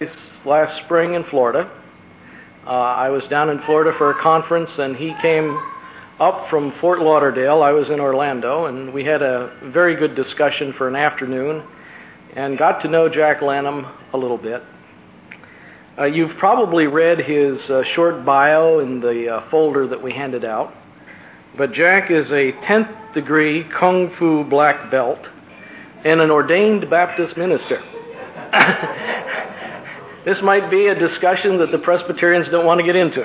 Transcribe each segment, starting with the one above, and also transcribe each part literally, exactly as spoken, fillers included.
last spring in Florida. Uh, I was down in Florida for a conference, and he came up from Fort Lauderdale. I was in Orlando, and we had a very good discussion for an afternoon and got to know Jack Lanham a little bit. Uh, you've probably read his uh, short bio in the uh, folder that we handed out, but Jack is a tenth degree Kung Fu black belt and an ordained Baptist minister. This might be a discussion that the Presbyterians don't want to get into.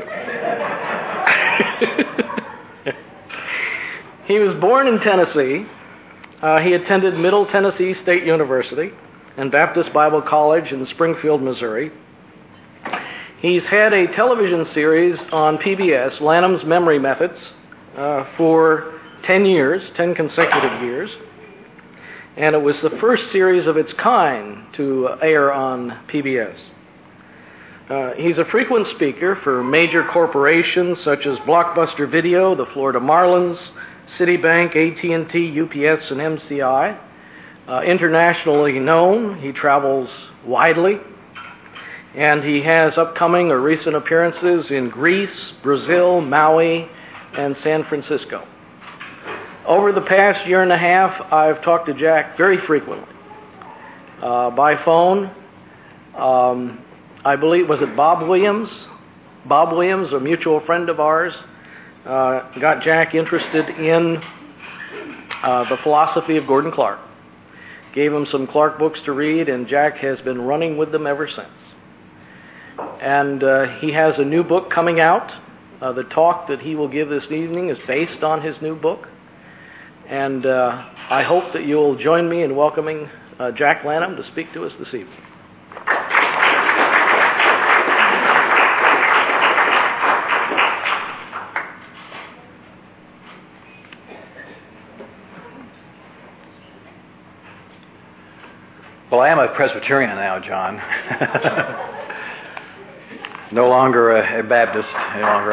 He was born in Tennessee. Uh, he attended Middle Tennessee State University and Baptist Bible College in Springfield, Missouri. He's had a television series on P B S, Lanham's Memory Methods, uh, for ten years, ten consecutive years. And it was the first series of its kind to air on P B S. Uh, he's a frequent speaker for major corporations such as Blockbuster Video, the Florida Marlins, Citibank, A T and T, U P S, and M C I. Uh, internationally known, he travels widely, and he has upcoming or recent appearances in Greece, Brazil, Maui, and San Francisco. Over the past year and a half, I've talked to Jack very frequently. Uh, by phone, um, I believe, was it Bob Williams? Bob Williams, a mutual friend of ours, uh, got Jack interested in uh, the philosophy of Gordon Clark. Gave him some Clark books to read, and Jack has been running with them ever since. And uh, he has a new book coming out. Uh, the talk that he will give this evening is based on his new book. And uh, I hope that you'll join me in welcoming uh, Jack Lanham to speak to us this evening. Well, I am a Presbyterian now, John. No longer a, a Baptist any longer.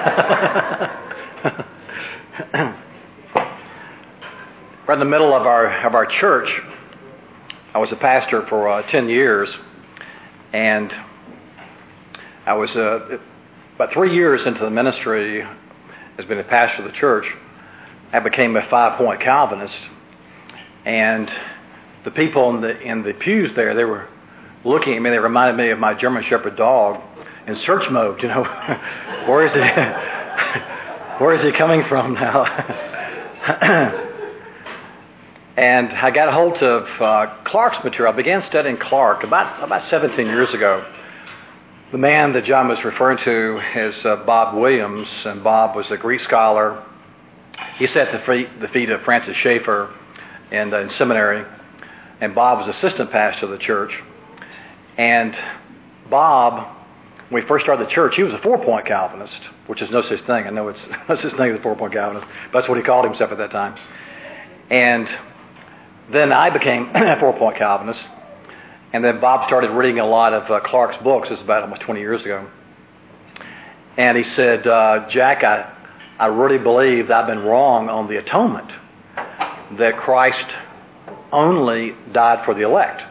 We're in the middle of our of our church. I was a pastor for uh, ten years, and I was uh, about three years into the ministry as being a pastor of the church. I became a five-point Calvinist, and the people in the in the pews there, they were looking at me. They reminded me of my German Shepherd dog in search mode. You know, where is he? Where is he coming from now? And I got a hold of uh, Clark's material. I began studying Clark about about seventeen years ago. The man that John was referring to is uh, Bob Williams, and Bob was a Greek scholar. He sat at the feet, the feet of Francis Schaeffer in, uh, in seminary. And Bob was assistant pastor of the church. And Bob, when we first started the church, he was a four-point Calvinist, which is no such thing. I know it's no such thing as a four-point Calvinist, but that's what he called himself at that time. And then I became a four-point Calvinist. And then Bob started reading a lot of uh, Clark's books. This was about almost twenty years ago. And he said, uh, Jack, I, I really believe that I've been wrong on the atonement, that Christ only died for the elect.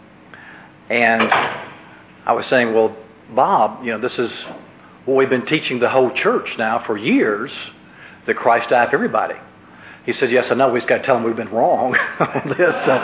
And I was saying, well, Bob, you know, this is what we've been teaching the whole church now for years, that Christ died for everybody. He said, yes, I know. We've just got to tell them we've been wrong on this. Uh,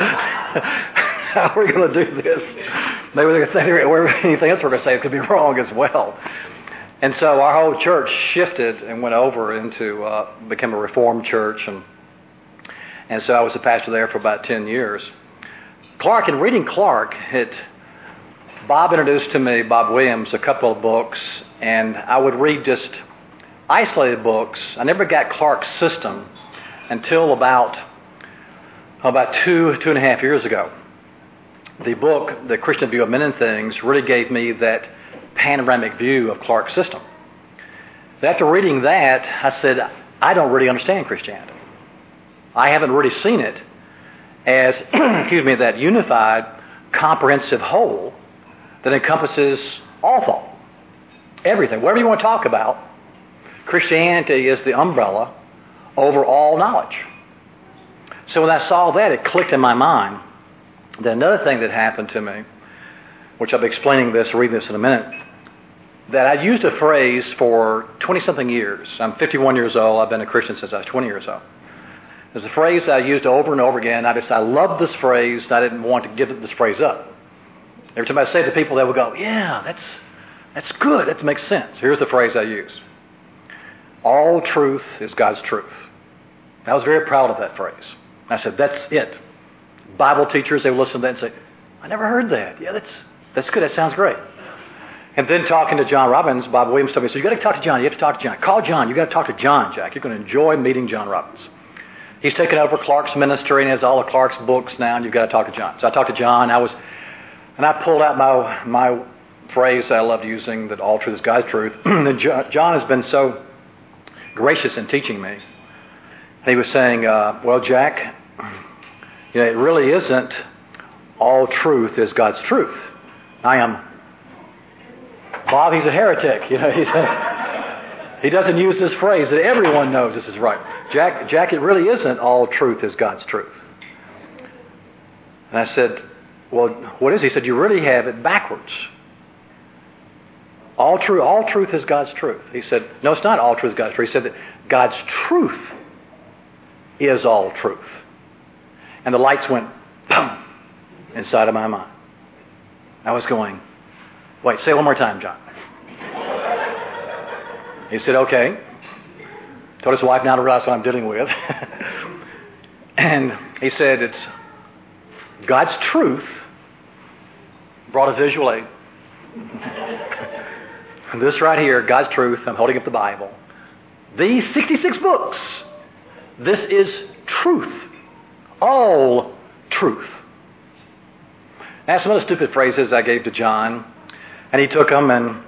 how are we going to do this? Maybe they're going to say anything else we're going to say is going to be wrong as well. And so our whole church shifted and went over into, uh, became a Reformed church, and And so I was a pastor there for about ten years. Clark, in reading Clark, it, Bob introduced to me, Bob Williams, a couple of books, and I would read just isolated books. I never got Clark's system until about, about two, two and a half years ago. The book, The Christian View of Men and Things, really gave me that panoramic view of Clark's system. After reading that, I said, I don't really understand Christianity. I haven't really seen it as, excuse me, that unified, comprehensive whole that encompasses all thought, everything, whatever you want to talk about. Christianity is the umbrella over all knowledge. So when I saw that, it clicked in my mind that another thing that happened to me which I'll be explaining this, reading this in a minute, that I used a phrase for twenty-something years. I'm fifty-one years old. I've been a Christian since I was twenty years old. There's a phrase I used over and over again. I just, I love this phrase, and I didn't want to give this phrase up. Every time I say it to people, they will go, yeah, that's, that's good. That makes sense. Here's the phrase I use. All truth is God's truth. I was very proud of that phrase. I said, that's it. Bible teachers, they would listen to that and say, I never heard that. Yeah, that's that's good. That sounds great. And then talking to John Robbins, Bob Williams told me, so you got to talk to John. You have to talk to John. Call John. You got to talk to John, Jack. You're going to enjoy meeting John Robbins. He's taken over Clark's ministry and has all of Clark's books now, and you've got to talk to John. So I talked to John. I was, and I pulled out my my phrase that I loved using, that all truth is God's truth. And John has been so gracious in teaching me. He was saying, uh, well, Jack, you know, it really isn't all truth is God's truth. I am Bob, he's a heretic. You know, he's a, he doesn't use this phrase that everyone knows this is right. Jack, Jack, it really isn't all truth is God's truth. And I said, well, what is it? He said, you really have it backwards. All true, all truth is God's truth. He said, no, it's not all truth is God's truth. He said that God's truth is all truth. And the lights went, boom, inside of my mind. I was going, wait, say it one more time, John. He said, okay. Told his wife now to realize what I'm dealing with. And he said, it's God's truth brought a visual aid. This right here, God's truth, I'm holding up the Bible. These sixty-six books, this is truth. All truth. That's some of the stupid phrases I gave to John. And he took them and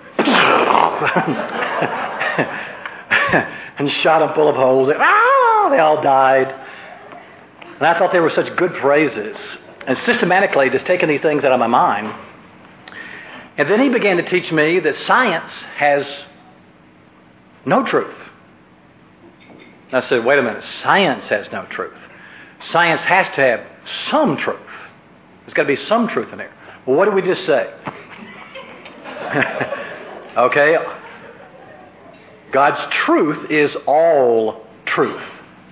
and shot them full of holes. They, ah, they all died. And I thought they were such good phrases. And systematically just taking these things out of my mind. And then he began to teach me that science has no truth. And I said, wait a minute, science has no truth. Science has to have some truth. There's got to be some truth in there. Well, what did we just say? Okay. God's truth is all truth.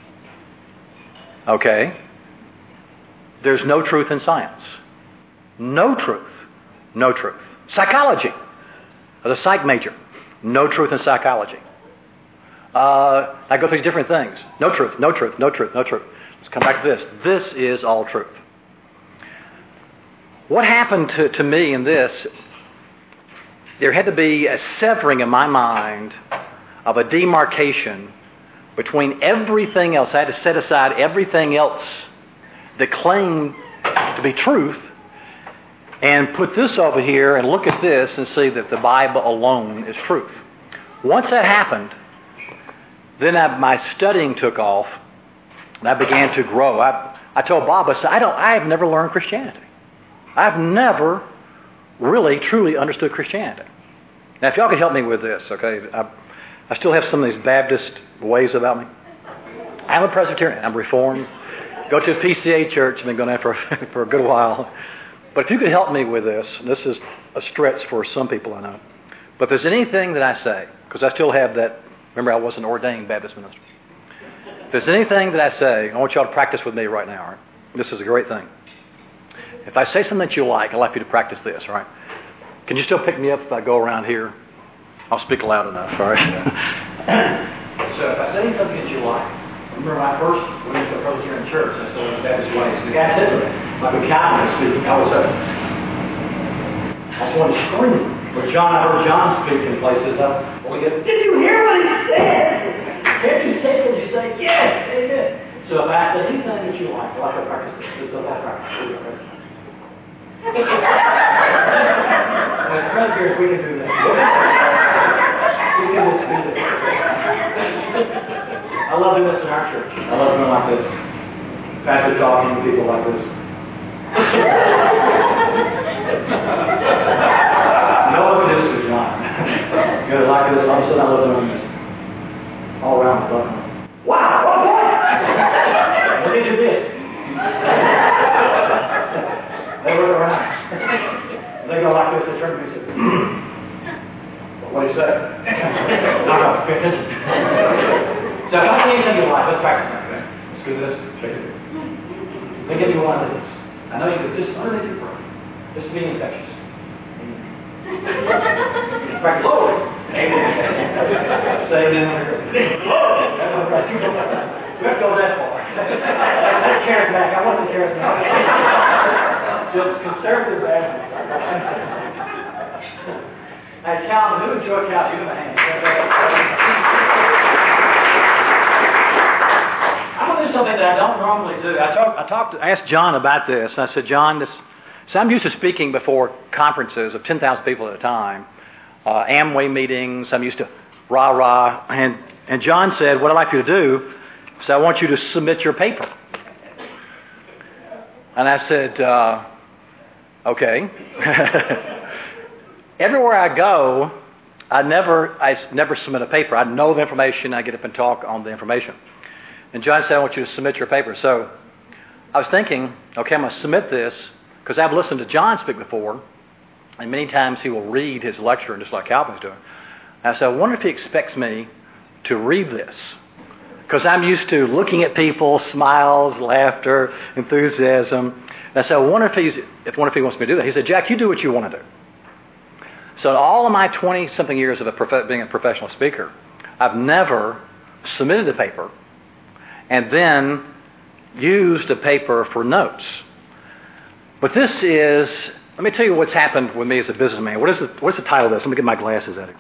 Okay. There's no truth in science. No truth. No truth. Psychology. As a psych major. No truth in psychology. Uh, I go through different things. No truth, no truth, no truth, no truth. Let's come back to this. This is all truth. What happened to, to me in this, there had to be a severing in my mind of a demarcation between everything else. I had to set aside everything else that claimed to be truth and put this over here and look at this and see that the Bible alone is truth. Once that happened, then I, my studying took off and I began to grow. I, I told Bob, I said, I don't, I have never learned Christianity. I've never really, truly understood Christianity. Now, if y'all could help me with this, okay, I, I still have some of these Baptist ways about me. I'm a Presbyterian. I'm Reformed. Go to a P C A church. I've been going there for, for a good while. But if you could help me with this, this is a stretch for some people I know. But if there's anything that I say, because I still have that, remember I was an ordained Baptist minister. If there's anything that I say, I want y'all to practice with me right now. All right? This is a great thing. If I say something that you like, I'd like you to practice this, all right? Can you still pick me up if I go around here? I'll speak loud enough, all right? So if I say something that you like, remember when I first went into a Presbyterian church, I still went to Baptist ways. The guy said to me, like a Calvinist speaking, I was, uh, I just wanted to scream. But John, I heard John speak in places. I, well, he goes, did you hear what he said? Can't you say what you say? Yes, amen. So if I say anything that you like, well, I can practice this. This is what I practice. As Presbyterians, we can do that. We can just do this. I love doing this in our church. I love doing like this. Pastor talking to people like this. No one can do this with John. You know, like this. All of a sudden, I love doing this. All around, I love them. Wow, what boy? Let me do this. They look around. They go like this, they turn to me and say, well, what do you say? No, no, pay attention. So if I say anything you like, let's practice like that. Let's do this, shake it. They give you one of this. I know you just underneath your breath. Just being infectious. Practice. Oh! Amen. Say it in there. Oh! That's right. You go that. You have to go that far. That's charismatic. I wasn't charismatic. Just conservative Baptist. Hey, Calvin, who enjoyed Calvin? Give him a hand. I'm going to do something that I don't normally do. I talked, I talked, I asked John about this. I said, John, this. So I'm used to speaking before conferences of ten thousand people at a time, uh, Amway meetings. I'm used to rah rah. And and John said, what I'd like you to do is I want you to submit your paper. And I said, uh, okay. Everywhere I go, I never I never submit a paper. I know the information. I get up and talk on the information. And John said, I want you to submit your paper. So I was thinking, okay, I'm going to submit this. Because I've listened to John speak before, and many times he will read his lecture, just like Calvin's doing. And I said, I wonder if he expects me to read this. Because I'm used to looking at people, smiles, laughter, enthusiasm. And I said, I wonder if, he's, if, wonder if he wants me to do that. He said, Jack, you do what you want to do. So in all of my twenty-something years of a prof- being a professional speaker, I've never submitted a paper and then used a paper for notes. But this is, let me tell you what's happened with me as a businessman. What is the, what's the title of this? Let me get my glasses at it.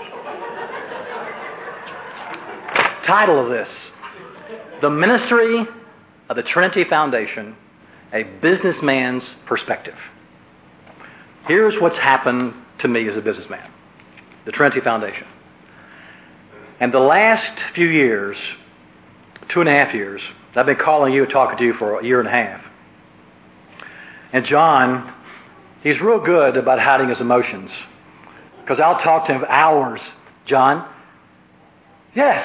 Title of this, The Ministry of the Trinity Foundation, A Businessman's Perspective. Here's what's happened to me as a businessman, the Trinity Foundation. And the last few years, two and a half years, I've been calling you and talking to you for a year and a half. And John, he's real good about hiding his emotions. Because I'll talk to him for hours. John? Yes.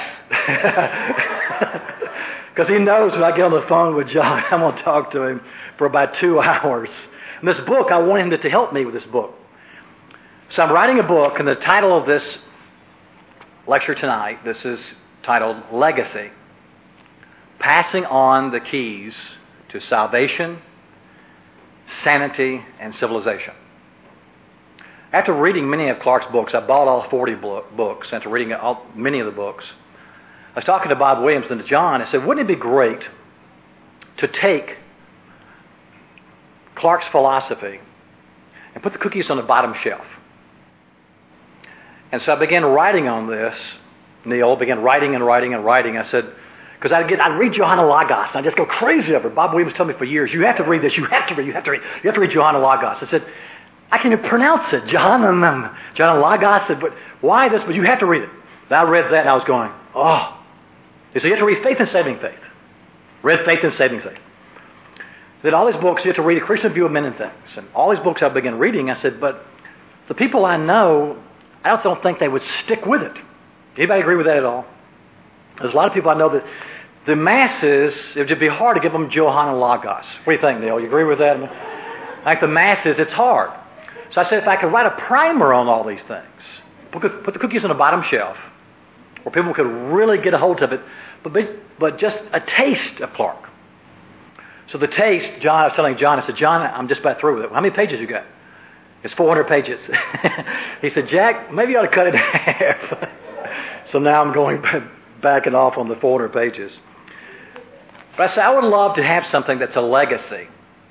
Because he knows when I get on the phone with John, I'm going to talk to him for about two hours. And this book, I want him to help me with this book. So I'm writing a book, and the title of this lecture tonight, this is titled Legacy. Passing on the keys to salvation, sanity, and civilization. After reading many of Clark's books, I bought all forty books. After reading all, many of the books, I was talking to Bob Williams and to John. I said, wouldn't it be great to take Clark's philosophy and put the cookies on the bottom shelf? And so I began writing on this. Neil began writing and writing and writing. I said, because I'd, get, I'd read Johanna Lagos, and I'd just go crazy over it. Bob Williams told me for years, you have to read this, you have to read, you have to read, you have to read Johanna Lagos. I said, I can't even pronounce it, Johanna, Johanna Lagos. I said, but why this? But you have to read it. And I read that, and I was going, oh. He said, you have to read Faith and Saving Faith. Read Faith and Saving Faith. Then all these books, you have to read A Christian View of Men and Things. And all these books I began reading, I said, but the people I know, I also don't think they would stick with it. Anybody agree with that at all? There's a lot of people I know that the masses, it would be hard to give them Johanna Lagos. What do you think, Neil? You agree with that? Like the masses, it's hard. So I said, if I could write a primer on all these things, put, put the cookies on the bottom shelf, where people could really get a hold of it, but, but just a taste of Clark. So the taste, John, I was telling John, I said, John, I'm just about through with it. How many pages you got? It's four hundred pages. He said, Jack, maybe you ought to cut it in half. So now I'm going backing off on the four hundred pages. But I said, I would love to have something that's a legacy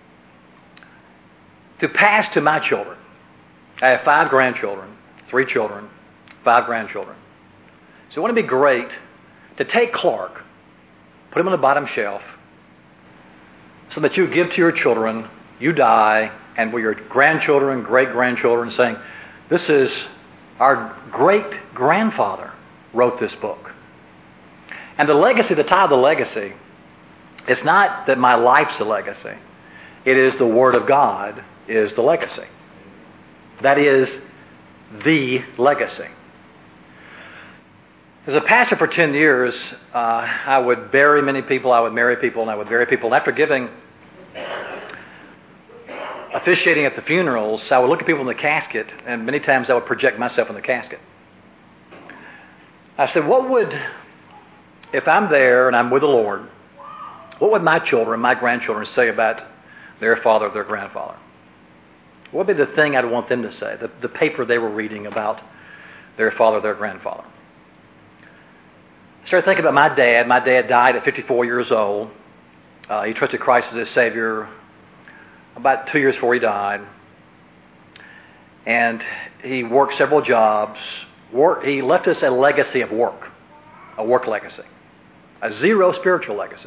to pass to my children. I have five grandchildren, three children, five grandchildren. So it would be great to take Clark, put him on the bottom shelf, so that you give to your children, you die, and with your grandchildren, great-grandchildren, saying, this is our great-grandfather wrote this book. And the legacy, the title of the legacy, it's not that my life's a legacy. It is the Word of God is the legacy. That is the legacy. As a pastor for ten years, uh, I would bury many people, I would marry people, and I would bury people. And after giving officiating at the funerals, I would look at people in the casket, and many times I would project myself in the casket. I said, what would, if I'm there and I'm with the Lord, what would my children, my grandchildren say about their father or their grandfather? What would be the thing I'd want them to say, the, the paper they were reading about their father or their grandfather? I started thinking about my dad. My dad died at fifty-four years old. Uh, he trusted Christ as his Savior about two years before he died. And he worked several jobs. Work, he left us a legacy of work, a work legacy, a zero spiritual legacy.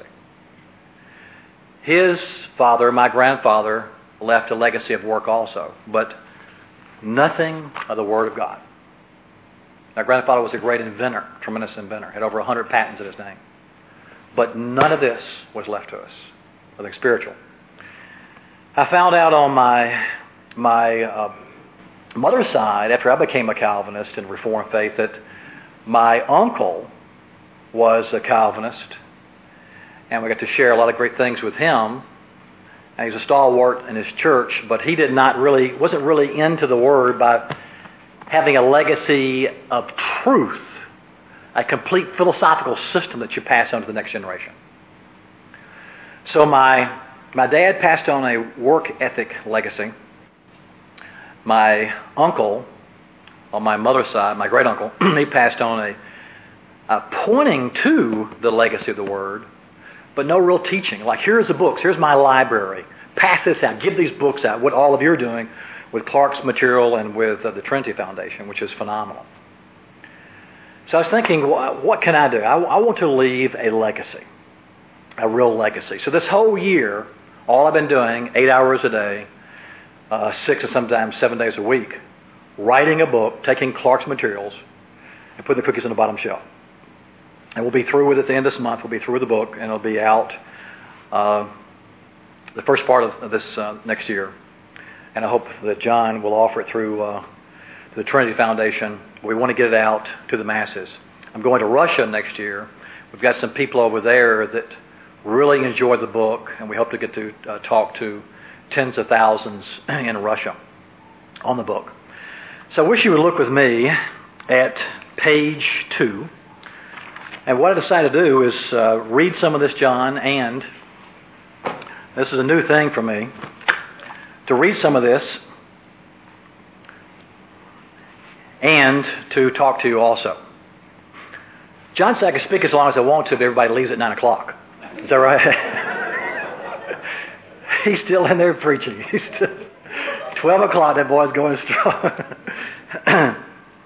His father, my grandfather, left a legacy of work also, but nothing of the Word of God. My grandfather was a great inventor, tremendous inventor, had over one hundred patents in his name. But none of this was left to us, nothing spiritual. I found out on my my uh, mother's side, after I became a Calvinist in Reformed faith, that my uncle was a Calvinist, and we got to share a lot of great things with him. And he's a stalwart in his church, but he did not really, wasn't really into the Word by having a legacy of truth, a complete philosophical system that you pass on to the next generation. So my my dad passed on a work ethic legacy. My uncle, on my mother's side, my great uncle, he passed on a, a pointing to the legacy of the Word, but no real teaching. Like, here's the books, here's my library. Pass this out, give these books out, what all of you are doing with Clark's material and with uh, the Trinity Foundation, which is phenomenal. So I was thinking, what, what can I do? I, I want to leave a legacy, a real legacy. So this whole year, all I've been doing, eight hours a day, uh, six or sometimes seven days a week, writing a book, taking Clark's materials, and putting the cookies on the bottom shelf. And we'll be through with it at the end of this month. We'll be through with the book, and it'll be out uh, the first part of, of this uh, next year. And I hope that John will offer it through uh, the Trinity Foundation. We want to get it out to the masses. I'm going to Russia next year. We've got some people over there that really enjoy the book, and we hope to get to uh, talk to tens of thousands in Russia on the book. So I wish you would look with me at page two. And what I decided to do is uh, read some of this, John, and this is a new thing for me, to read some of this and to talk to you also. John said I can speak as long as I want to, but everybody leaves at nine o'clock. Is that right? He's still in there preaching. He's still, twelve o'clock, that boy's going strong.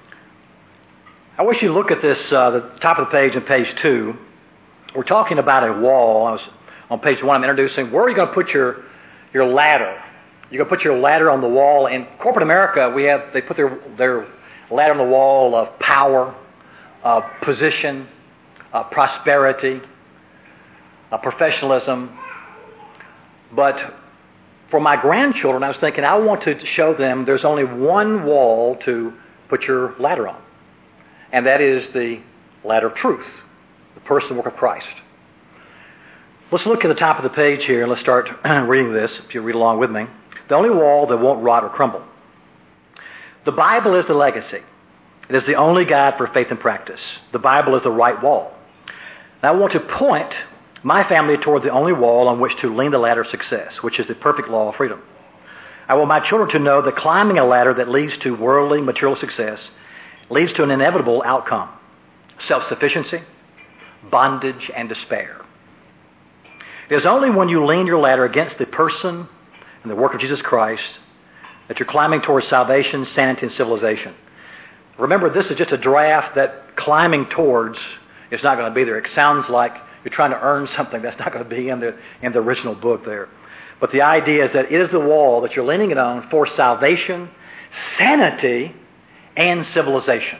I wish you'd look at this, uh, the top of the page in page two. We're talking about a wall. I was on page one, I'm introducing, where are you going to put your, your ladder? You're going to put your ladder on the wall. In corporate America, we have they put their, their ladder on the wall of power, uh, position, uh, prosperity, uh, professionalism. But for my grandchildren, I was thinking, I want to show them there's only one wall to put your ladder on. And that is the ladder of truth, the person and work of Christ. Let's look at the top of the page here and let's start reading this, if you read along with me. The only wall that won't rot or crumble. The Bible is the legacy. It is the only guide for faith and practice. The Bible is the right wall. Now I want to point my family toward the only wall on which to lean the ladder of success, which is the perfect law of freedom. I want my children to know that climbing a ladder that leads to worldly material success leads to an inevitable outcome: self-sufficiency, bondage, and despair. It is only when you lean your ladder against the person and the work of Jesus Christ that you're climbing towards salvation, sanity, and civilization. Remember, this is just a draft that climbing towards is not going to be there. It sounds like you're trying to earn something that's not going to be in the, in the original book there. But the idea is that it is the wall that you're leaning it on for salvation, sanity, and civilization.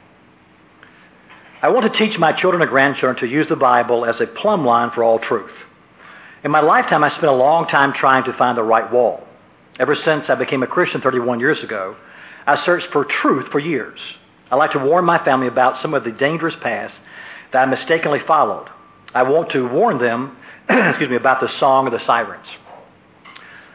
I want to teach my children and grandchildren to use the Bible as a plumb line for all truth. In my lifetime, I spent a long time trying to find the right wall. Ever since I became a Christian thirty-one years ago, I searched for truth for years. I like to warn my family about some of the dangerous paths that I mistakenly followed. I want to warn them excuse me, about the song of the sirens.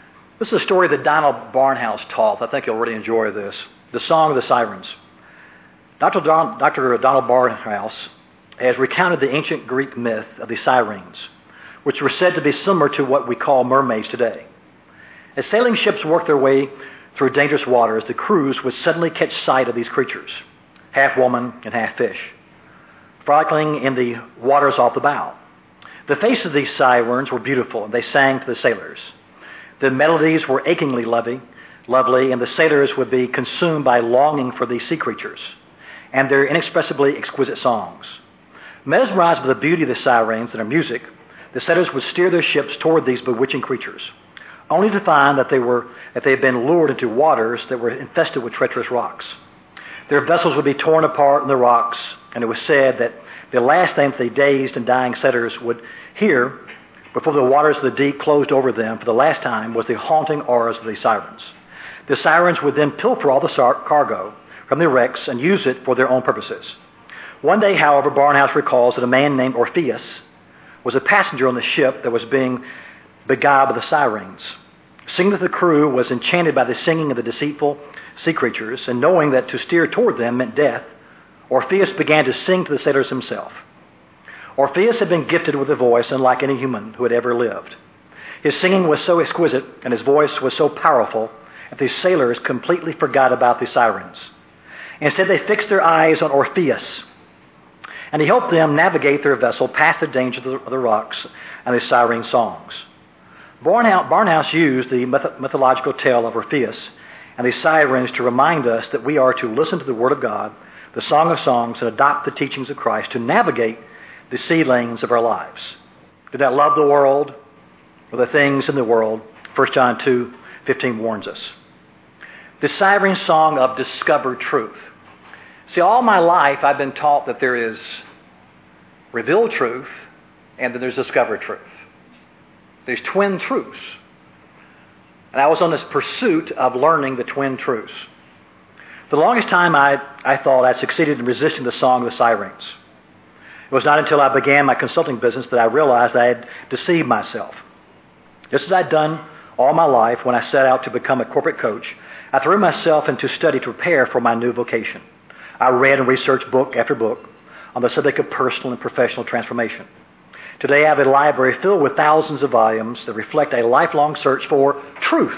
This is a story that Donald Barnhouse taught. I think you'll really enjoy this. The Song of the Sirens. Doctor Don, Doctor Donald Barnhouse has recounted the ancient Greek myth of the sirens, which were said to be similar to what we call mermaids today. As sailing ships worked their way through dangerous waters, the crews would suddenly catch sight of these creatures, half woman and half fish, frolicking in the waters off the bow. The faces of these sirens were beautiful, and they sang to the sailors. The melodies were achingly lovely, lovely, and the sailors would be consumed by longing for these sea creatures and their inexpressibly exquisite songs. Mesmerized by the beauty of the sirens and their music, the sailors would steer their ships toward these bewitching creatures, only to find that they were that they had been lured into waters that were infested with treacherous rocks. Their vessels would be torn apart in the rocks, and it was said that the last thing that the dazed and dying sailors would hear before the waters of the deep closed over them for the last time was the haunting auras of the sirens. The sirens would then pilfer all the cargo from the wrecks and use it for their own purposes. One day, however, Barnhouse recalls that a man named Orpheus was a passenger on the ship that was being beguiled by the sirens. Seeing that the crew was enchanted by the singing of the deceitful sea creatures, and knowing that to steer toward them meant death, Orpheus began to sing to the sailors himself. Orpheus had been gifted with a voice unlike any human who had ever lived. His singing was so exquisite and his voice was so powerful that the sailors completely forgot about the sirens. Instead, they fixed their eyes on Orpheus, and he helped them navigate their vessel past the danger of the, of the rocks and the siren songs. Barnhouse, Barnhouse used the myth- mythological tale of Orpheus and the sirens to remind us that we are to listen to the Word of God, the Song of Songs, and adopt the teachings of Christ to navigate the sea lanes of our lives. Do not love the world or the things in the world. First John two fifteen warns us. The siren song of discovered truth. See, all my life I've been taught that there is revealed truth and then there's discovered truth. There's twin truths. And I was on this pursuit of learning the twin truths. For the longest time I, I thought I succeeded in resisting the song of the sirens. It was not until I began my consulting business that I realized I had deceived myself. Just as I'd done all my life when I set out to become a corporate coach, I threw myself into study to prepare for my new vocation. I read and researched book after book on the subject of personal and professional transformation. Today I have a library filled with thousands of volumes that reflect a lifelong search for truth.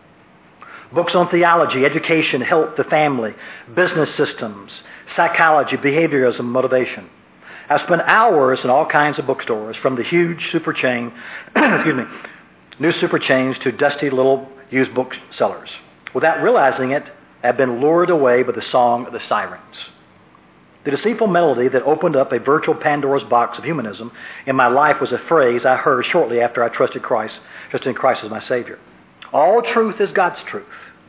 Books on theology, education, health, the family, business systems, psychology, behaviorism, motivation. I've spent hours in all kinds of bookstores, from the huge super chain, excuse me, new super chains to dusty little used booksellers. Without realizing it, I've been lured away by the song of the sirens. The deceitful melody that opened up a virtual Pandora's box of humanism in my life was a phrase I heard shortly after I trusted Christ, trusted in Christ as my Savior. All truth is God's truth.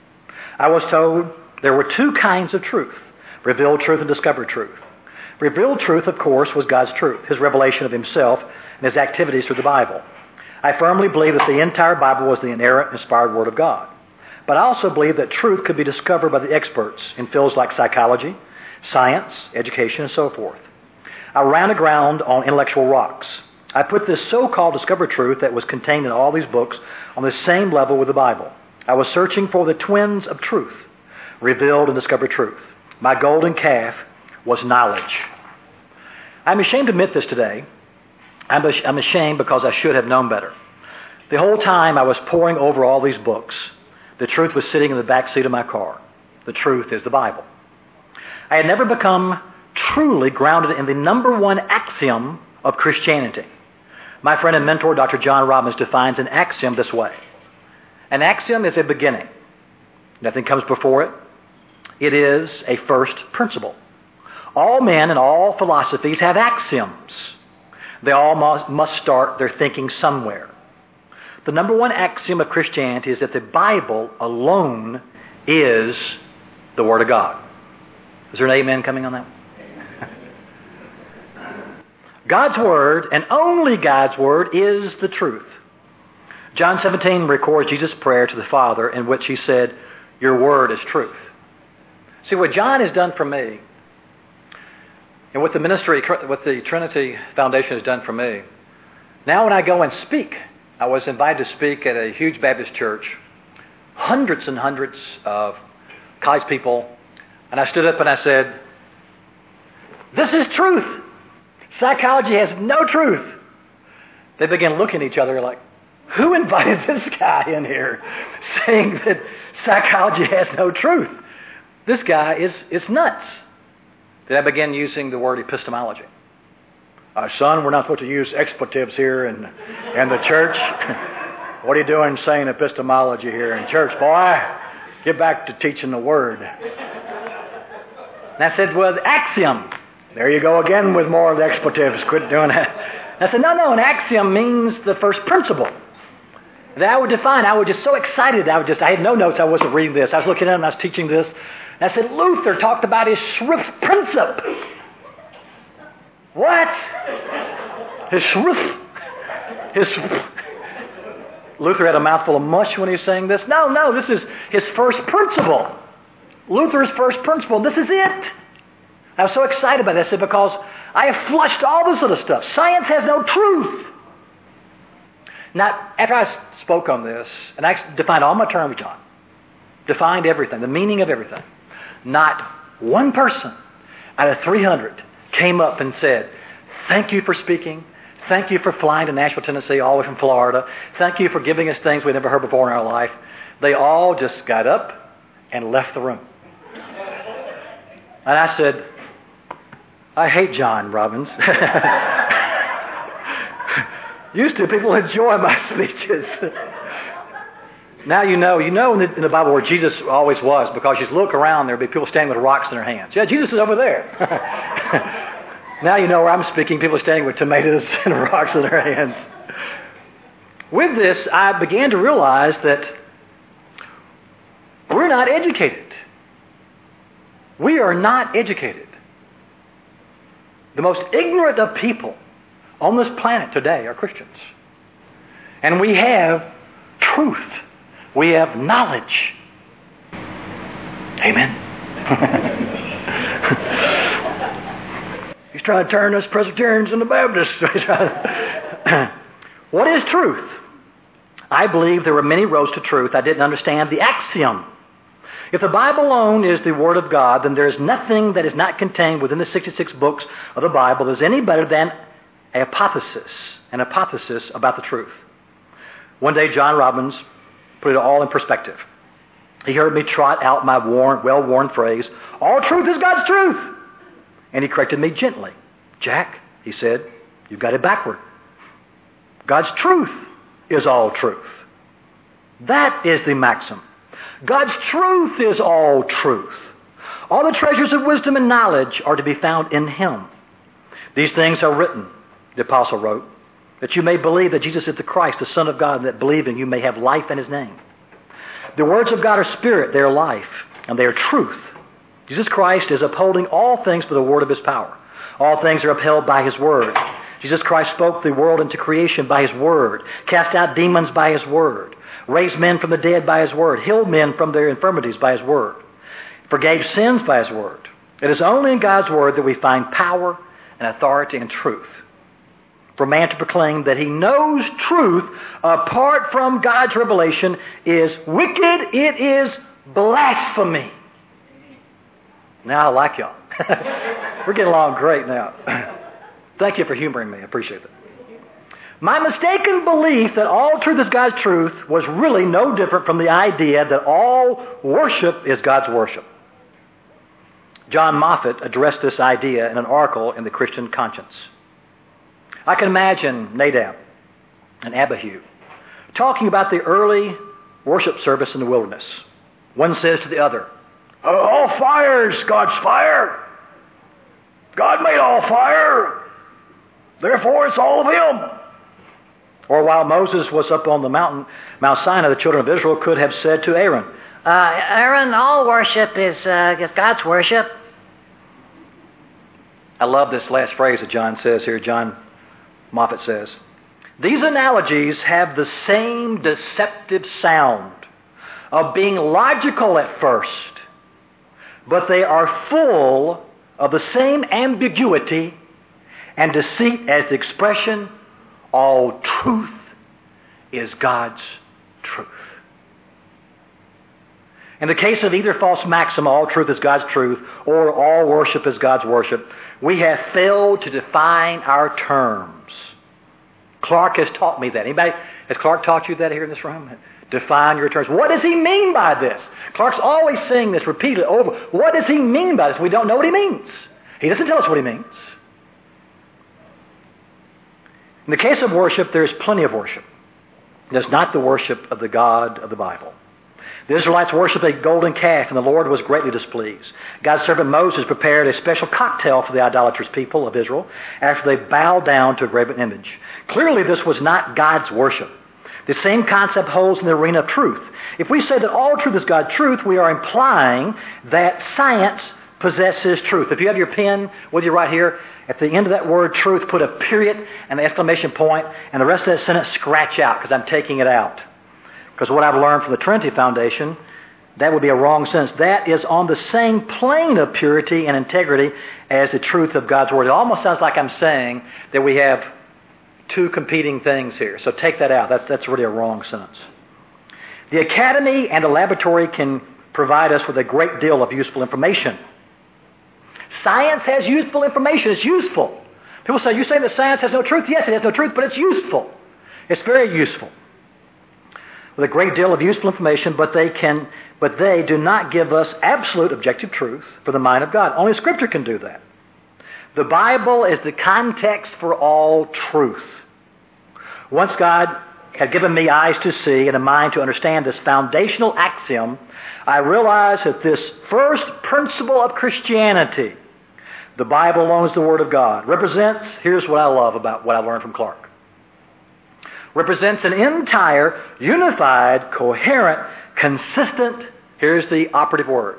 I was told there were two kinds of truth, revealed truth and discovered truth. Revealed truth, of course, was God's truth, His revelation of Himself and His activities through the Bible. I firmly believe that the entire Bible was the inerrant, inspired Word of God. But I also believe that truth could be discovered by the experts in fields like psychology, science, education, and so forth. I ran aground on intellectual rocks. I put this so-called discovered truth that was contained in all these books on the same level with the Bible. I was searching for the twins of truth, revealed and discovered truth. My golden calf was knowledge. I'm ashamed to admit this today. I'm ashamed because I should have known better. The whole time I was poring over all these books, the truth was sitting in the back seat of my car. The truth is the Bible. I had never become truly grounded in the number one axiom of Christianity. My friend and mentor, Doctor John Robbins, defines an axiom this way. An axiom is a beginning. Nothing comes before it. It is a first principle. All men and all philosophies have axioms. They all must, must start their thinking somewhere. The number one axiom of Christianity is that the Bible alone is the Word of God. Is there an amen coming on that? God's Word, and only God's Word, is the truth. John seventeen records Jesus' prayer to the Father in which He said, "Your Word is truth." See, what John has done for me, and what the ministry, what the Trinity Foundation has done for me, now when I go and speak, I was invited to speak at a huge Baptist church hundreds and hundreds of college people, and I stood up and I said, "This is truth. Psychology has no truth." They began looking at each other like, who invited this guy in here saying that psychology has no truth? This guy is, is nuts. Then I began using the word epistemology. Uh, son, we're not supposed to use expletives here in, in the church. What are you doing saying epistemology here in church, boy? Get back to teaching the word. And I said, well, axiom. There you go again with more of the expletives. Quit doing that. And I said, no, no, an axiom means the first principle. That I would define. I was just so excited. I was just, I had no notes. I wasn't reading this. I was looking at it and I was teaching this. And I said, Luther talked about his Schrift Princip. What? His Schrift. His Luther had a mouthful of mush when he was saying this. No, no, this is his first principle. Luther's first principle. This is it. I was so excited about this because I have flushed all this other stuff. Science has no truth. Now, after I spoke on this, and I defined all my terms, John, defined everything, the meaning of everything, not one person out of three hundred came up and said, thank you for speaking. Thank you for flying to Nashville, Tennessee, all the way from Florida. Thank you for giving us things we never heard before in our life. They all just got up and left the room. And I said, I hate John Robbins. Used to, people enjoy my speeches. Now you know, you know in the, in the Bible where Jesus always was, because you look around, there'll be people standing with rocks in their hands. Yeah, Jesus is over there. Now you know where I'm speaking, people are standing with tomatoes and rocks in their hands. With this, I began to realize that we're not educated. We are not educated. The most ignorant of people on this planet today are Christians. And we have truth. We have knowledge. Amen. He's trying to turn us Presbyterians into Baptists. What is truth? I believe there were many roads to truth. I didn't understand the axiom. If the Bible alone is the Word of God, then there is nothing that is not contained within the sixty-six books of the Bible that is any better than a hypothesis, an hypothesis about the truth. One day, John Robbins put it all in perspective. He heard me trot out my worn, well-worn phrase, all truth is God's truth. And he corrected me gently. Jack, he said, you've got it backward. God's truth is all truth. That is the maxim. God's truth is all truth. All the treasures of wisdom and knowledge are to be found in Him. These things are written, the apostle wrote, that you may believe that Jesus is the Christ, the Son of God, and that believing you may have life in His name. The words of God are spirit, they are life, and they are truth. Jesus Christ is upholding all things by the word of His power. All things are upheld by His word. Jesus Christ spoke the world into creation by His word, cast out demons by His word, raised men from the dead by His word, healed men from their infirmities by His word, forgave sins by His word. It is only in God's word that we find power and authority and truth. For man to proclaim that he knows truth apart from God's revelation is wicked. It is blasphemy. Now I like y'all. We're getting along great now. Thank you for humoring me. I appreciate that. My mistaken belief that all truth is God's truth was really no different from the idea that all worship is God's worship. John Moffat addressed this idea in an article in the Christian Conscience. I can imagine Nadab and Abihu talking about the early worship service in the wilderness. One says to the other, all fire is God's fire. God made all fire. Therefore, it's all of Him. Or while Moses was up on the mountain, Mount Sinai, the children of Israel could have said to Aaron, uh, Aaron, all worship is, uh, is God's worship. I love this last phrase that John says here. John Moffat says, these analogies have the same deceptive sound of being logical at first, but they are full of the same ambiguity and deceit as the expression, all truth is God's truth. In the case of either false maxim, all truth is God's truth, or all worship is God's worship, we have failed to define our terms. Clark has taught me that. Anybody, has Clark taught you that here in this room? Define your terms. What does he mean by this? Clark's always saying this repeatedly over. What does he mean by this? We don't know what he means. He doesn't tell us what he means. In the case of worship, there is plenty of worship. There's not the worship of the God of the Bible. The Israelites worshiped a golden calf, and the Lord was greatly displeased. God's servant Moses prepared a special cocktail for the idolatrous people of Israel after they bowed down to a graven image. Clearly, this was not God's worship. The same concept holds in the arena of truth. If we say that all truth is God's truth, we are implying that science possesses truth. If you have your pen with you right here, at the end of that word truth, put a period and an exclamation point, and the rest of that sentence scratch out, because I'm taking it out. Because what I've learned from the Trinity Foundation, that would be a wrong sentence. That is on the same plane of purity and integrity as the truth of God's Word. It almost sounds like I'm saying that we have two competing things here. So take that out. That's, that's really a wrong sentence. The academy and the laboratory can provide us with a great deal of useful information. Science has useful information. It's useful. People say, you say that science has no truth? Yes, it has no truth, but it's useful. It's very useful. With a great deal of useful information, but they can, but they do not give us absolute objective truth for the mind of God. Only Scripture can do that. The Bible is the context for all truth. Once God had given me eyes to see and a mind to understand this foundational axiom, I realized that this first principle of Christianity, the Bible alone is the Word of God, represents, here's what I love about what I learned from Clark, represents an entire, unified, coherent, consistent, here's the operative word,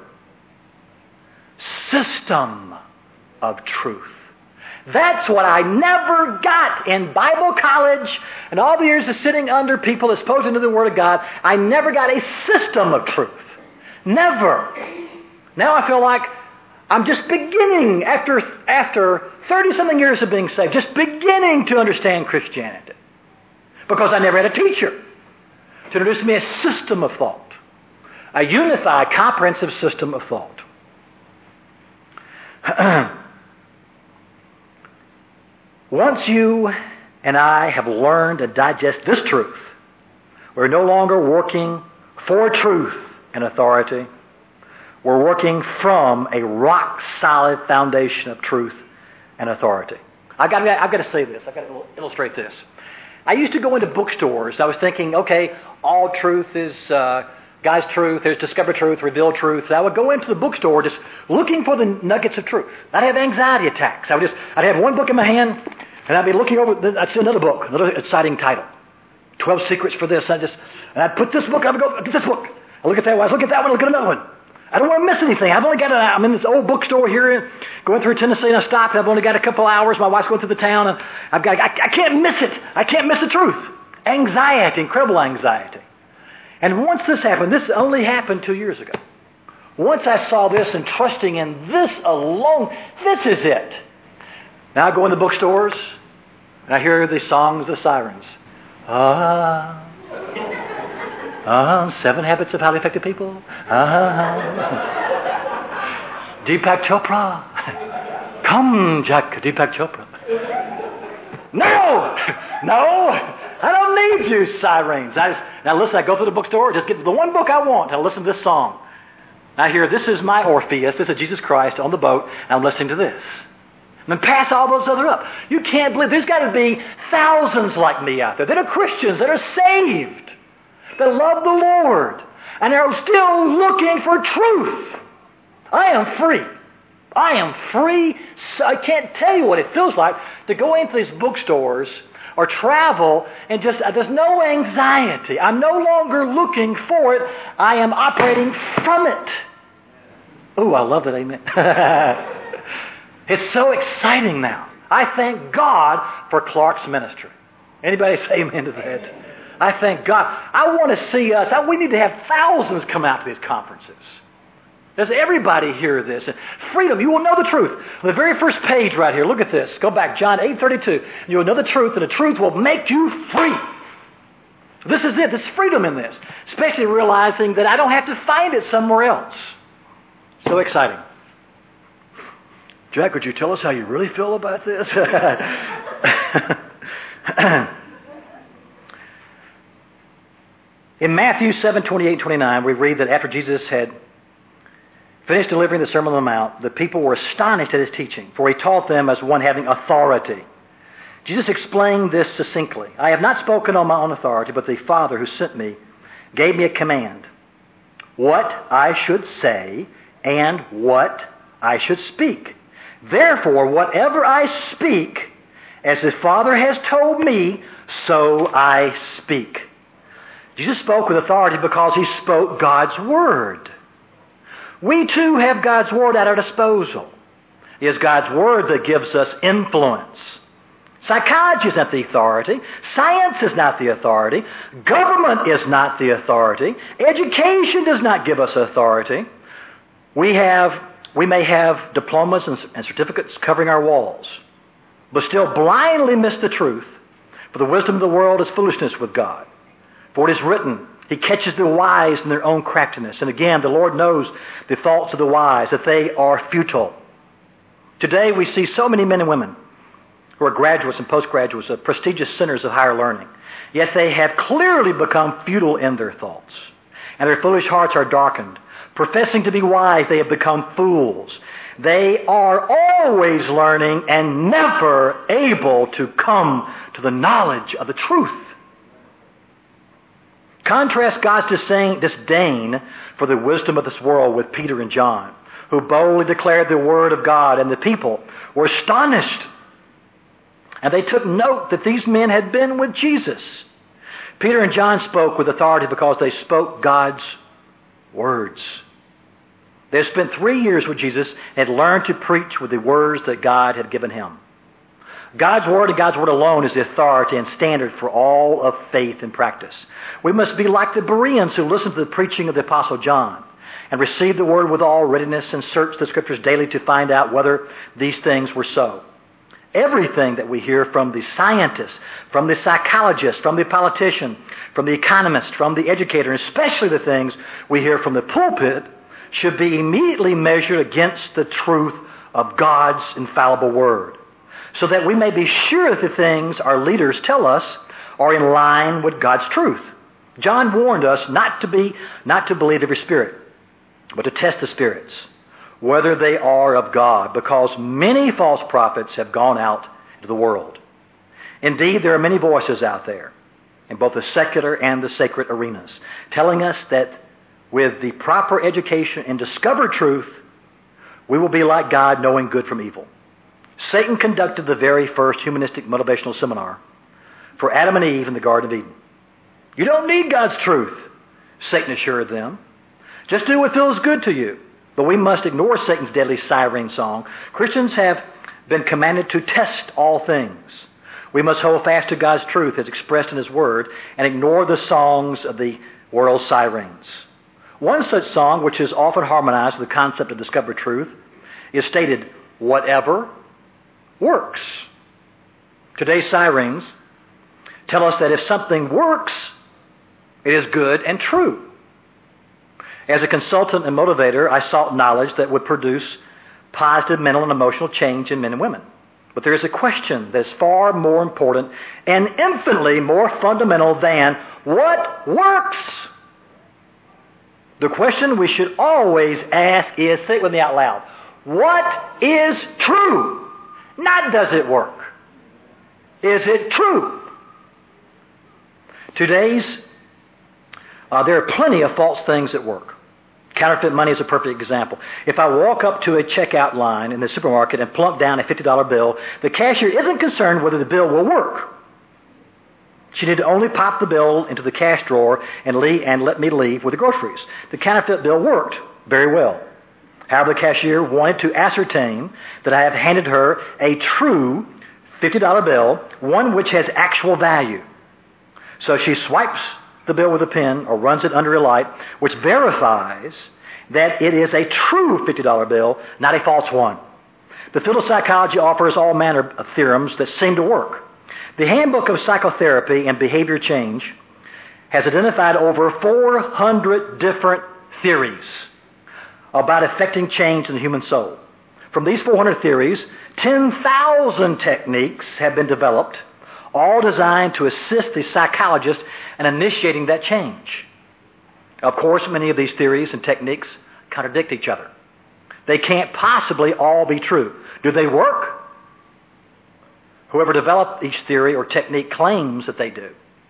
system of truth. That's what I never got in Bible college and all the years of sitting under people exposed into the Word of God. I never got a system of truth. Never. Now I feel like I'm just beginning, after after thirty-something years of being saved, just beginning to understand Christianity. Because I never had a teacher to introduce me a system of thought. A unified, comprehensive system of thought. Once you and I have learned to digest this truth, we're no longer working for truth and authority. We're working from a rock-solid foundation of truth and authority. I've got, I've got to say this. I've got to illustrate this. I used to go into bookstores. I was thinking, okay, all truth is uh, God's truth. There's discovered truth, revealed truth. So I would go into the bookstore just looking for the nuggets of truth. I'd have anxiety attacks. I would just, I'd have one book in my hand, and I'd be looking over. I'd see another book, another exciting title, Twelve Secrets for this. I just, and I'd put this book. I'd go this book. I look at that one. I look at that one. I look at another one. I don't want to miss anything. I've only got. A, I'm in this old bookstore here, going through Tennessee, and I stopped. I've only got a couple hours. My wife's going through the town, and I've got. I, I can't miss it. I can't miss the truth. Anxiety, incredible anxiety. And once this happened, this only happened two years ago. Once I saw this and trusting in this alone, this is it. Now I go into bookstores, and I hear the songs, the sirens. Ah. Ah, Seven Habits of Highly Effective People. Ah, Deepak Chopra. Come, Jack, Deepak Chopra. No, no, I don't need you, sirens. I just, now listen, I go through the bookstore, just get the one book I want, and I listen to this song. I hear, this is my Orpheus, this is Jesus Christ on the boat, and I'm listening to this. And then pass all those other up. You can't believe, there's got to be thousands like me out there that are Christians, that are saved, that love the Lord, and are still looking for truth. I am free. I am free. So I can't tell you what it feels like to go into these bookstores or travel and just, uh, there's no anxiety. I'm no longer looking for it. I am operating from it. Ooh, I love it. Amen. It's so exciting now. I thank God for Clark's ministry. Anybody say amen to that? I thank God. I want to see us. I, we need to have thousands come out to these conferences. Does everybody hear this? Freedom. You will know the truth. On the very first page right here, look at this. Go back, John eight thirty-two. You will know the truth, and the truth will make you free. This is it. There's freedom in this, especially realizing that I don't have to find it somewhere else. So exciting. Jack, would you tell us how you really feel about this? In Matthew seven, twenty-eight, twenty-nine, we read that after Jesus had finished delivering the Sermon on the Mount, the people were astonished at his teaching, for he taught them as one having authority. Jesus explained this succinctly. I have not spoken on my own authority, but the Father who sent me gave me a command, what I should say and what I should speak. Therefore, whatever I speak, as the Father has told me, so I speak. Jesus spoke with authority because he spoke God's Word. We too have God's Word at our disposal. It is God's Word that gives us influence. Psychology is not the authority. Science is not the authority. Government is not the authority. Education does not give us authority. We have, we may have diplomas and, and certificates covering our walls, but still blindly miss the truth. For the wisdom of the world is foolishness with God. For it is written, He catches the wise in their own craftiness. And again, the Lord knows the thoughts of the wise, that they are futile. Today we see so many men and women who are graduates and postgraduates of prestigious centers of higher learning. Yet they have clearly become futile in their thoughts. And their foolish hearts are darkened. Professing to be wise, they have become fools. They are always learning and never able to come to the knowledge of the truth. Contrast God's disdain for the wisdom of this world with Peter and John, who boldly declared the Word of God, and the people were astonished. And they took note that these men had been with Jesus. Peter and John spoke with authority because they spoke God's words. They had spent three years with Jesus and had learned to preach with the words that God had given him. God's Word and God's Word alone is the authority and standard for all of faith and practice. We must be like the Bereans who listened to the preaching of the Apostle John and received the Word with all readiness and searched the Scriptures daily to find out whether these things were so. Everything that we hear from the scientist, from the psychologist, from the politician, from the economist, from the educator, and especially the things we hear from the pulpit, should be immediately measured against the truth of God's infallible Word, so that we may be sure that the things our leaders tell us are in line with God's truth. John warned us not to be, not to believe every spirit, but to test the spirits, whether they are of God, because many false prophets have gone out into the world. Indeed, there are many voices out there, in both the secular and the sacred arenas, telling us that with the proper education and discovered truth, we will be like God, knowing good from evil. Satan conducted the very first humanistic motivational seminar for Adam and Eve in the Garden of Eden. You don't need God's truth, Satan assured them. Just do what feels good to you. But we must ignore Satan's deadly siren song. Christians have been commanded to test all things. We must hold fast to God's truth as expressed in His Word and ignore the songs of the world's sirens. One such song, which is often harmonized with the concept of discovered truth, is stated, whatever works. Today's sirens tell us that if something works, it is good and true. As a consultant and motivator, I sought knowledge that would produce positive mental and emotional change in men and women. But there is a question that is far more important and infinitely more fundamental than what works. The question we should always ask is, say it with me out loud, what is true? Not does it work. Is it true? Today's, uh, there are plenty of false things at work. Counterfeit money is a perfect example. If I walk up to a checkout line in the supermarket and plunk down a fifty dollar bill, the cashier isn't concerned whether the bill will work. She needed to only pop the bill into the cash drawer and, leave, and let me leave with the groceries. The counterfeit bill worked very well. However, the cashier wanted to ascertain that I have handed her a true fifty dollar bill, one which has actual value. So she swipes the bill with a pen or runs it under a light, which verifies that it is a true fifty dollar bill, not a false one. The field of psychology offers all manner of theorems that seem to work. The Handbook of Psychotherapy and Behavior Change has identified over four hundred different theories about affecting change in the human soul. From these four hundred theories, ten thousand techniques have been developed, all designed to assist the psychologist in initiating that change. Of course, many of these theories and techniques contradict each other. They can't possibly all be true. Do they work? Whoever developed each theory or technique claims that they do.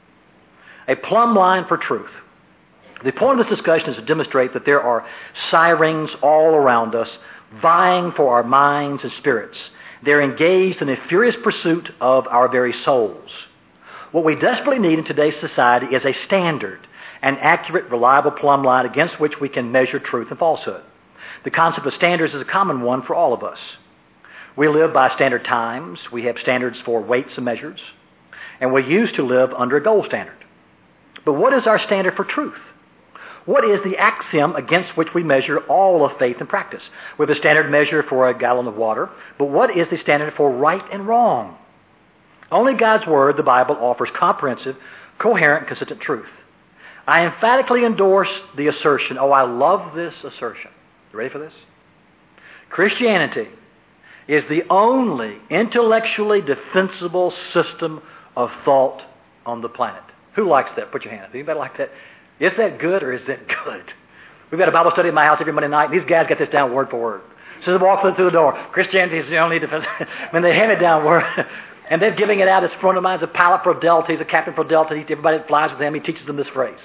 A plumb line for truth. The point of this discussion is to demonstrate that there are sirens all around us vying for our minds and spirits. They're engaged in a furious pursuit of our very souls. What we desperately need in today's society is a standard, an accurate, reliable plumb line against which we can measure truth and falsehood. The concept of standards is a common one for all of us. We live by standard times. We have standards for weights and measures. And we used to live under a gold standard. But what is our standard for truth? What is the axiom against which we measure all of faith and practice? We have a standard measure for a gallon of water, but what is the standard for right and wrong? Only God's Word, the Bible, offers comprehensive, coherent, consistent truth. I emphatically endorse the assertion, oh, I love this assertion. You ready for this? Christianity is the only intellectually defensible system of thought on the planet. Who likes that? Put your hand up. Anybody like that? Is that good or is that good? We've got a Bible study at my house every Monday night, and these guys get this down word for word. So they walk through the door. Christianity is the only defense. I mean, they have it down word. And they're giving it out as friend of mine, a pilot for Delta. He's a captain for Delta. He, everybody that flies with him, he teaches them this phrase.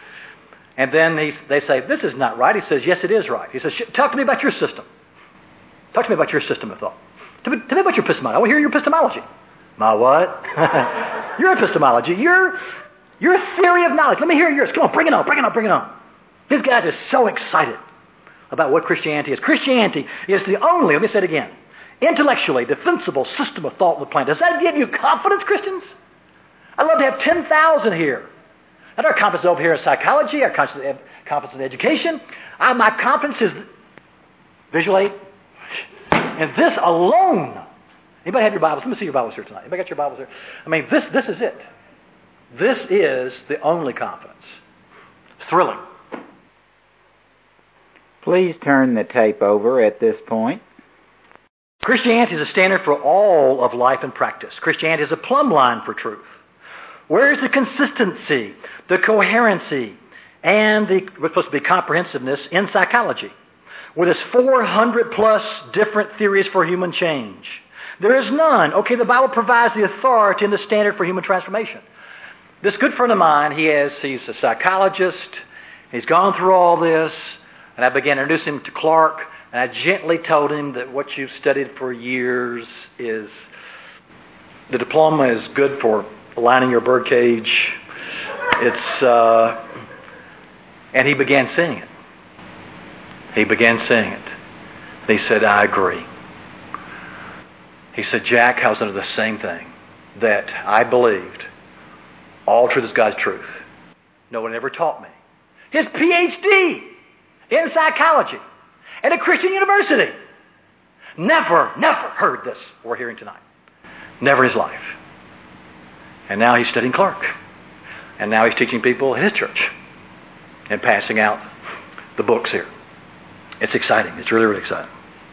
And then he's, they say, this is not right. He says, yes, it is right. He says, talk to me about your system. Talk to me about your system of thought. Tell me, tell me about your epistemology. I want to hear your epistemology. My what? Your epistemology. Your, your theory of knowledge. Let me hear yours. Come on, bring it on, bring it on, bring it on. These guys are so excited about what Christianity is. Christianity is the only, let me say it again, intellectually defensible system of thought on the planet. Does that give you confidence, Christians? I'd love to have ten thousand here. And our confidence over here in psychology, our confidence in education. I, my confidence is visual aid. And this alone. Anybody have your Bibles? Let me see your Bibles here tonight. Anybody got your Bibles here? I mean, this this is it. This is the only confidence. It's thrilling. Please turn the tape over at this point. Christianity is a standard for all of life and practice. Christianity is a plumb line for truth. Where is the consistency, the coherency, and the what's supposed to be comprehensiveness in psychology? With its four hundred plus different theories for human change. There is none. Okay, the Bible provides the authority and the standard for human transformation. This good friend of mine, he has, he's a psychologist. He's gone through all this. And I began to introduce him to Clark. And I gently told him that what you've studied for years is, the diploma is good for lining your birdcage. It's, uh, and he began seeing it. He began seeing it. And he said, I agree. He said, Jack, I was under the same thing. That I believed all truth is God's truth. No one ever taught me. His P H D in psychology at a Christian university. Never, never heard this we're hearing tonight. Never in his life. And now he's studying Clark. And now he's teaching people at his church. And passing out the books here. It's exciting. It's really, really exciting.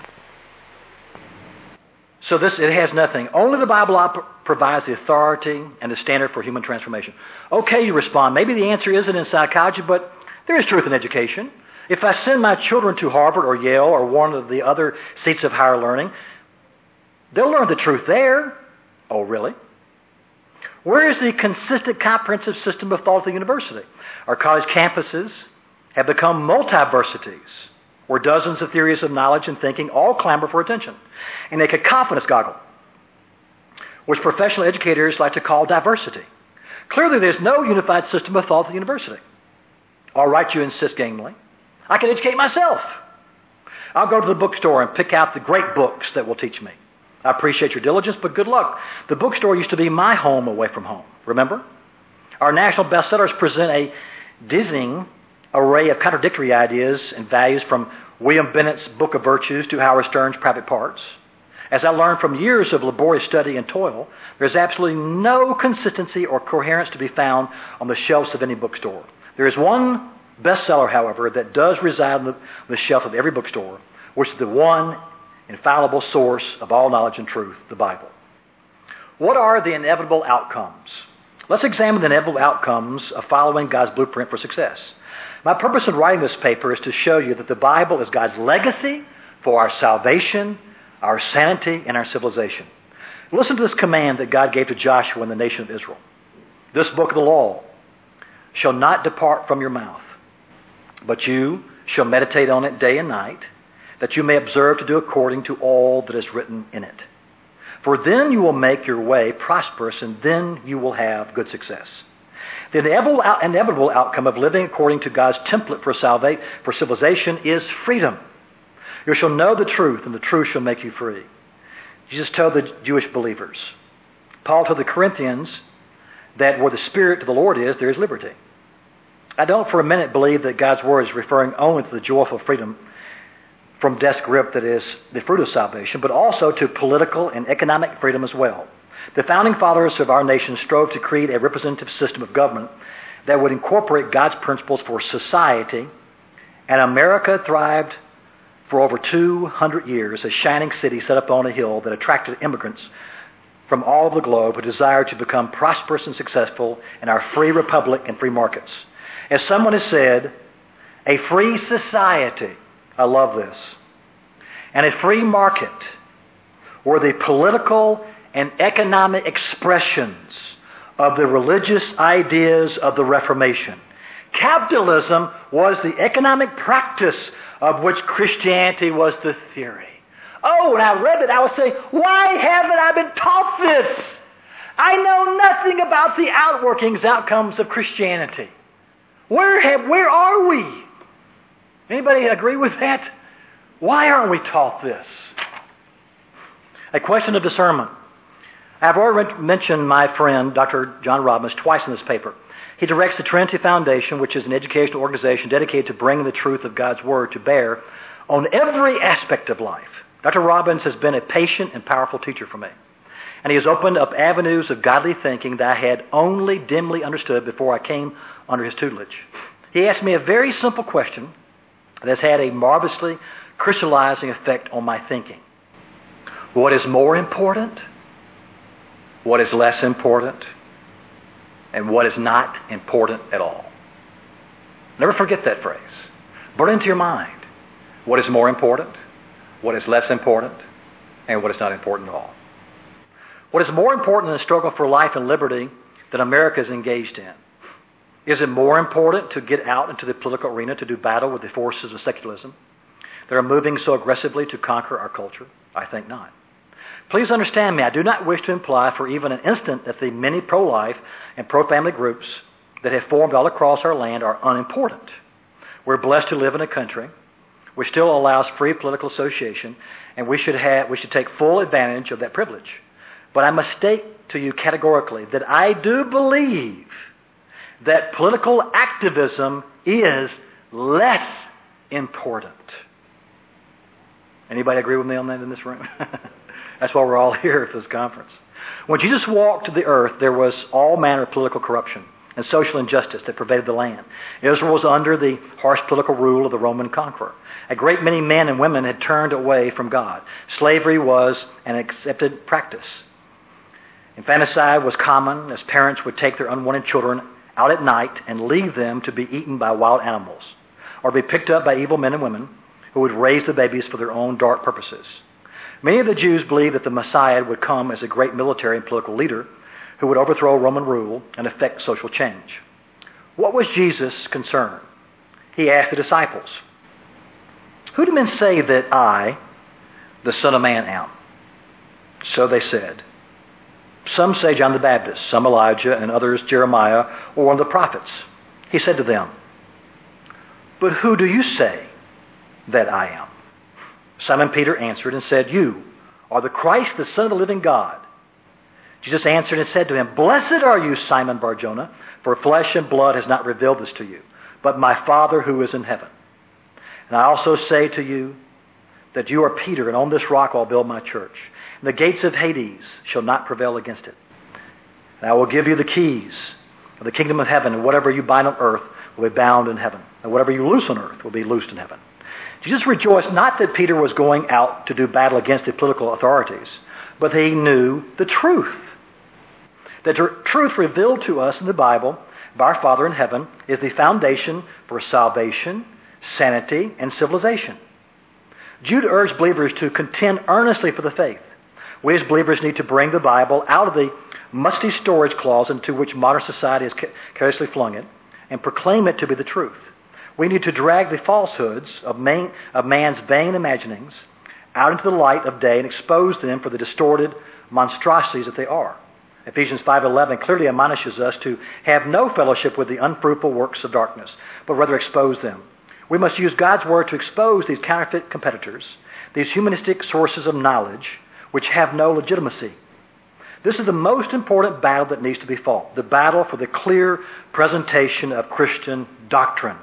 So this, it has nothing. Only the Bible op- provides the authority and the standard for human transformation. Okay, you respond. Maybe the answer isn't in psychology, but there is truth in education. If I send my children to Harvard or Yale or one of the other seats of higher learning, they'll learn the truth there. Oh, really? Where is the consistent, comprehensive system of thought at the university? Our college campuses have become multiversities, where dozens of theories of knowledge and thinking all clamor for attention. And they a confidence goggle, which professional educators like to call diversity. Clearly, there's no unified system of thought at the university. All right, you insist gamely. I can educate myself. I'll go to the bookstore and pick out the great books that will teach me. I appreciate your diligence, but good luck. The bookstore used to be my home away from home. Remember? Our national bestsellers present a dizzying array of contradictory ideas and values, from William Bennett's Book of Virtues to Howard Stern's Private Parts. As I learned from years of laborious study and toil, there's absolutely no consistency or coherence to be found on the shelves of any bookstore. There is one bestseller, however, that does reside on the, the shelf of every bookstore, which is the one infallible source of all knowledge and truth, the Bible. What are the inevitable outcomes? Let's examine the inevitable outcomes of following God's blueprint for success. My purpose in writing this paper is to show you that the Bible is God's legacy for our salvation, our sanity, and our civilization. Listen to this command that God gave to Joshua and the nation of Israel. This book of the law shall not depart from your mouth, but you shall meditate on it day and night, that you may observe to do according to all that is written in it. For then you will make your way prosperous, and then you will have good success. The inevitable, inevitable outcome of living according to God's template for salvation, for civilization, is freedom. You shall know the truth, and the truth shall make you free. Jesus told the Jewish believers. Paul told the Corinthians that where the Spirit of the Lord is, there is liberty. I don't for a minute believe that God's Word is referring only to the joyful freedom from death's grip that is the fruit of salvation, but also to political and economic freedom as well. The founding fathers of our nation strove to create a representative system of government that would incorporate God's principles for society, and America thrived for over two hundred years, a shining city set up on a hill that attracted immigrants from all over the globe who desired to become prosperous and successful in our free republic and free markets. As someone has said, a free society, I love this, and a free market were the political and economic expressions of the religious ideas of the Reformation. Capitalism was the economic practice of which Christianity was the theory. Oh, when I read it, I was saying, why haven't I been taught this? I know nothing about the outworkings, outcomes of Christianity. Where have, where are we? Anybody agree with that? Why aren't we taught this? A question of discernment. I've already mentioned my friend, Doctor John Robbins, twice in this paper. He directs the Trinity Foundation, which is an educational organization dedicated to bringing the truth of God's Word to bear on every aspect of life. Doctor Robbins has been a patient and powerful teacher for me. And he has opened up avenues of godly thinking that I had only dimly understood before I came under his tutelage. He asked me a very simple question that has had a marvelously crystallizing effect on my thinking. What is more important? What is less important? And what is not important at all? Never forget that phrase. Burn it into your mind. What is more important? What is less important? And what is not important at all? What is more important in the struggle for life and liberty that America is engaged in? Is it more important to get out into the political arena to do battle with the forces of secularism that are moving so aggressively to conquer our culture? I think not. Please understand me, I do not wish to imply for even an instant that the many pro-life and pro-family groups that have formed all across our land are unimportant. We're blessed to live in a country which still allows free political association, and we should have we should take full advantage of that privilege. But I must state to you categorically that I do believe that political activism is less important. Anybody agree with me on that in this room? That's why we're all here at this conference. When Jesus walked the earth, there was all manner of political corruption and social injustice that pervaded the land. Israel was under the harsh political rule of the Roman conqueror. A great many men and women had turned away from God. Slavery was an accepted practice. Infanticide was common, as parents would take their unwanted children out at night and leave them to be eaten by wild animals, or be picked up by evil men and women who would raise the babies for their own dark purposes. Many of the Jews believed that the Messiah would come as a great military and political leader who would overthrow Roman rule and effect social change. What was Jesus' concern? He asked the disciples, "Who do men say that I, the Son of Man, am?" So they said, "Some say John the Baptist, some Elijah, and others Jeremiah or one of the prophets." He said to them, "But who do you say that I am?" Simon Peter answered and said, "You are the Christ, the Son of the living God." Jesus answered and said to him, "Blessed are you, Simon Bar-Jonah, for flesh and blood has not revealed this to you, but my Father who is in heaven. And I also say to you that you are Peter, and on this rock I'll build my church. And the gates of Hades shall not prevail against it. And I will give you the keys of the kingdom of heaven, and whatever you bind on earth will be bound in heaven, and whatever you loose on earth will be loosed in heaven. Jesus rejoiced not that Peter was going out to do battle against the political authorities, but that he knew the truth. The tr- truth revealed to us in the Bible by our Father in heaven is the foundation for salvation, sanity, and civilization. Jude urged believers to contend earnestly for the faith. We as believers need to bring the Bible out of the musty storage closet into which modern society has carelessly flung it and proclaim it to be the truth. We need to drag the falsehoods of, man, of man's vain imaginings out into the light of day and expose them for the distorted monstrosities that they are. Ephesians five eleven clearly admonishes us to have no fellowship with the unfruitful works of darkness, but rather expose them. We must use God's Word to expose these counterfeit competitors, these humanistic sources of knowledge which have no legitimacy. This is the most important battle that needs to be fought, the battle for the clear presentation of Christian doctrine.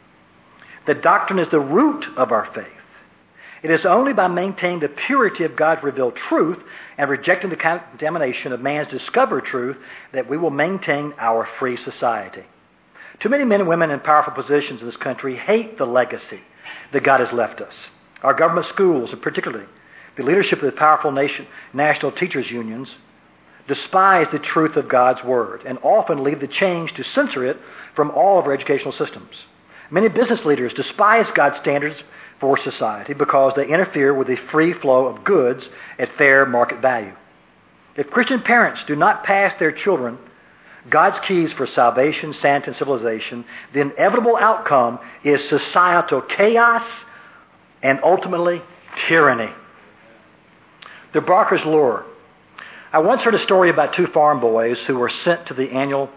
The doctrine is the root of our faith. It is only by maintaining the purity of God's revealed truth and rejecting the contamination of man's discovered truth that we will maintain our free society. Too many men and women in powerful positions in this country hate the legacy that God has left us. Our government schools, and particularly the leadership of the powerful nation, national teachers' unions, despise the truth of God's Word and often leave the change to censor it from all of our educational systems. Many business leaders despise God's standards for society because they interfere with the free flow of goods at fair market value. If Christian parents do not pass their children God's keys for salvation, sanity, and civilization, the inevitable outcome is societal chaos and ultimately tyranny. The Barker's Lure. I once heard a story about two farm boys who were sent to the annual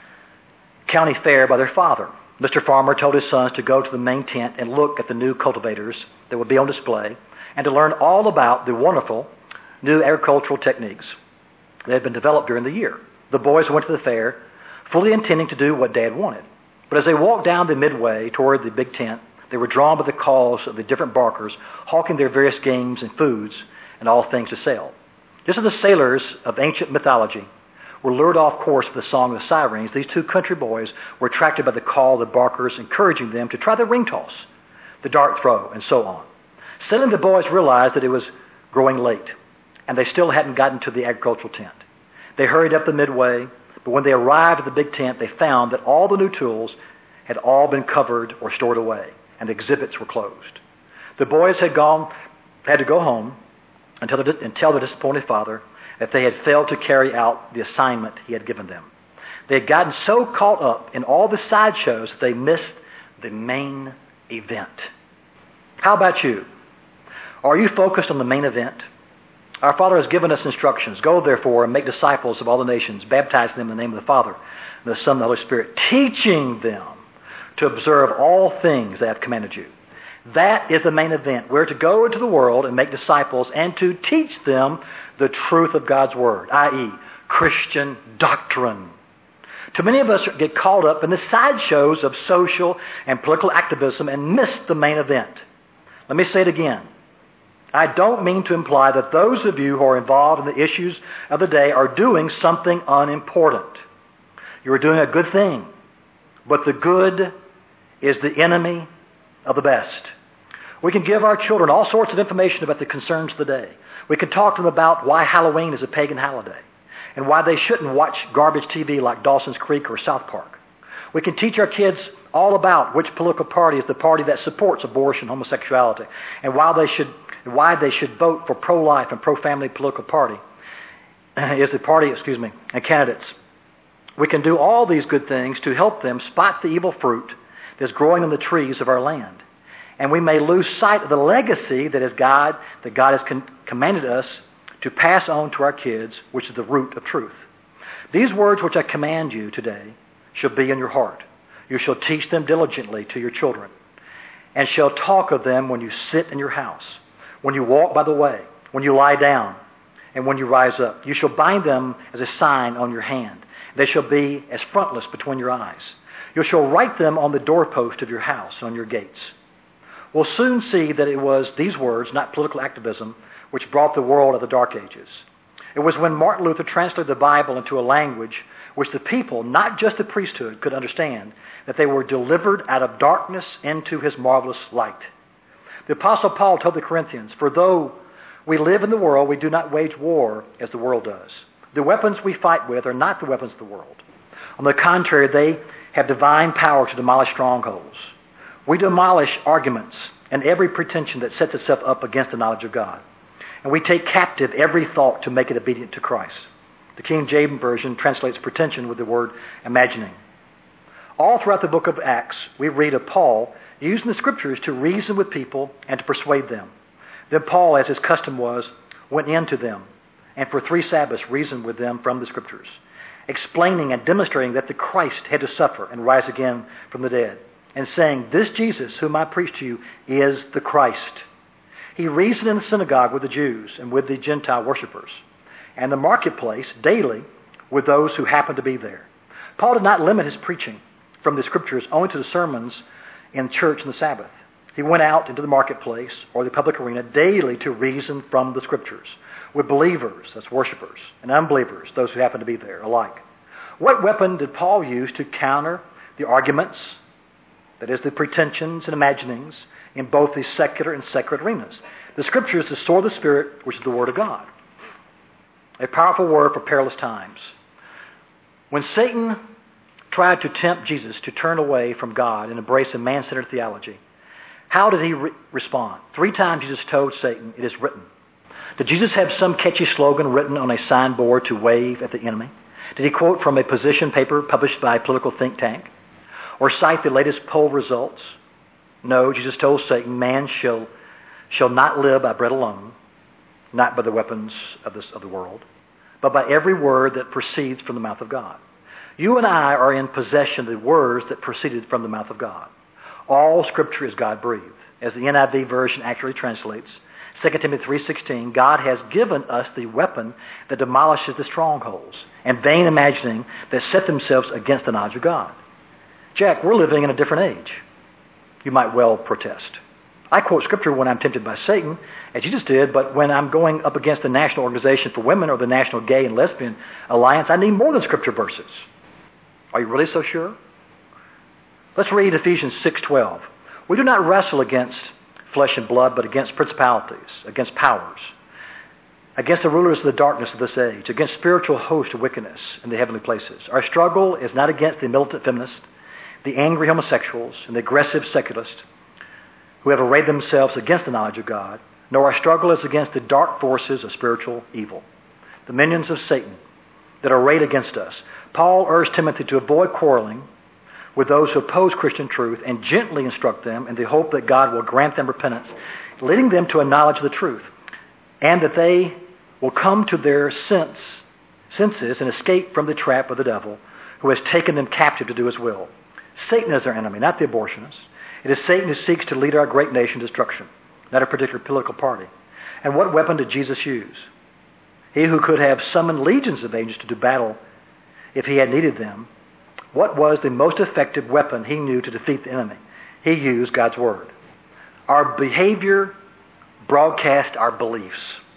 county fair by their father. Mister Farmer told his sons to go to the main tent and look at the new cultivators that would be on display and to learn all about the wonderful new agricultural techniques that had been developed during the year. The boys went to the fair fully intending to do what Dad wanted. But as they walked down the midway toward the big tent, they were drawn by the calls of the different barkers hawking their various games and foods and all things to sell. Just as the sailors of ancient mythology were lured off course with the song of the sirens, these two country boys were attracted by the call of the barkers, encouraging them to try the ring toss, the dart throw, and so on. Suddenly the boys realized that it was growing late, and they still hadn't gotten to the agricultural tent. They hurried up the midway, but when they arrived at the big tent, they found that all the new tools had all been covered or stored away, and the exhibits were closed. The boys had gone, had to go home and tell, the, and tell their disappointed father that they had failed to carry out the assignment he had given them. They had gotten so caught up in all the sideshows that they missed the main event. How about you? Are you focused on the main event? Our Father has given us instructions. Go, therefore, and make disciples of all the nations, baptizing them in the name of the Father, and the Son, and the Holy Spirit, teaching them to observe all things that I have commanded you. That is the main event. We're to go into the world and make disciples and to teach them the truth of God's Word, that is, Christian doctrine. Too many of us get caught up in the sideshows of social and political activism and miss the main event. Let me say it again. I don't mean to imply that those of you who are involved in the issues of the day are doing something unimportant. You are doing a good thing, but the good is the enemy of the best. We can give our children all sorts of information about the concerns of the day. We can talk to them about why Halloween is a pagan holiday and why they shouldn't watch garbage T V like Dawson's Creek or South Park. We can teach our kids all about which political party is the party that supports abortion, homosexuality, and why they should why they should vote for pro-life and pro-family political party is the party, excuse me, and candidates. We can do all these good things to help them spot the evil fruit that's growing on the trees of our land. And we may lose sight of the legacy that is God, that God has con- commanded us to pass on to our kids, which is the root of truth. These words which I command you today shall be in your heart. You shall teach them diligently to your children, and shall talk of them when you sit in your house, when you walk by the way, when you lie down, and when you rise up. You shall bind them as a sign on your hand. They shall be as frontlets between your eyes. You shall write them on the doorpost of your house, on your gates. We'll soon see that it was these words, not political activism, which brought the world of the Dark Ages. It was when Martin Luther translated the Bible into a language which the people, not just the priesthood, could understand, that they were delivered out of darkness into his marvelous light. The Apostle Paul told the Corinthians, "For though we live in the world, we do not wage war as the world does. The weapons we fight with are not the weapons of the world. On the contrary, they have divine power to demolish strongholds. We demolish arguments and every pretension that sets itself up against the knowledge of God. And we take captive every thought to make it obedient to Christ." The King James Version translates pretension with the word imagining. All throughout the book of Acts, we read of Paul using the Scriptures to reason with people and to persuade them. Then Paul, as his custom was, went in to them and for three Sabbaths reasoned with them from the Scriptures, explaining and demonstrating that the Christ had to suffer and rise again from the dead, and saying, "This Jesus whom I preach to you is the Christ." He reasoned in the synagogue with the Jews and with the Gentile worshippers, and the marketplace daily with those who happened to be there. Paul did not limit his preaching from the Scriptures only to the sermons in church on the Sabbath. He went out into the marketplace or the public arena daily to reason from the Scriptures with believers, that's worshipers, and unbelievers, those who happened to be there alike. What weapon did Paul use to counter the arguments, that is, the pretensions and imaginings, in both the secular and sacred arenas? The Scripture is the sword of the Spirit, which is the Word of God. A powerful word for perilous times. When Satan tried to tempt Jesus to turn away from God and embrace a man-centered theology, how did he re- respond? Three times Jesus told Satan, "It is written." Did Jesus have some catchy slogan written on a signboard to wave at the enemy? Did he quote from a position paper published by a political think tank? Or cite the latest poll results? No, Jesus told Satan, "Man shall, shall not live by bread alone, not by the weapons of, this, of the world, but by every word that proceeds from the mouth of God." You and I are in possession of the words that proceeded from the mouth of God. All Scripture is God-breathed. As the N I V version accurately translates, Second Timothy three sixteen, God has given us the weapon that demolishes the strongholds and vain imagining that set themselves against the knowledge of God. Jack, we're living in a different age. You might well protest. I quote Scripture when I'm tempted by Satan, as Jesus did, but when I'm going up against the National Organization for Women or the National Gay and Lesbian Alliance, I need more than Scripture verses. Are you really so sure? Let's read Ephesians six twelve. We do not wrestle against flesh and blood, but against principalities, against powers, against the rulers of the darkness of this age, against spiritual hosts of wickedness in the heavenly places. Our struggle is not against the militant feminists, the angry homosexuals, and the aggressive secularists who have arrayed themselves against the knowledge of God, nor our struggle is against the dark forces of spiritual evil, the minions of Satan that are arrayed against us. Paul urged Timothy to avoid quarreling with those who oppose Christian truth and gently instruct them in the hope that God will grant them repentance, leading them to a knowledge of the truth, and that they will come to their sense, senses and escape from the trap of the devil who has taken them captive to do his will. Satan is our enemy, not the abortionists. It is Satan who seeks to lead our great nation to destruction, not a particular political party. And what weapon did Jesus use? He who could have summoned legions of angels to do battle if he had needed them, what was the most effective weapon he knew to defeat the enemy? He used God's Word. Our behavior broadcasts our beliefs.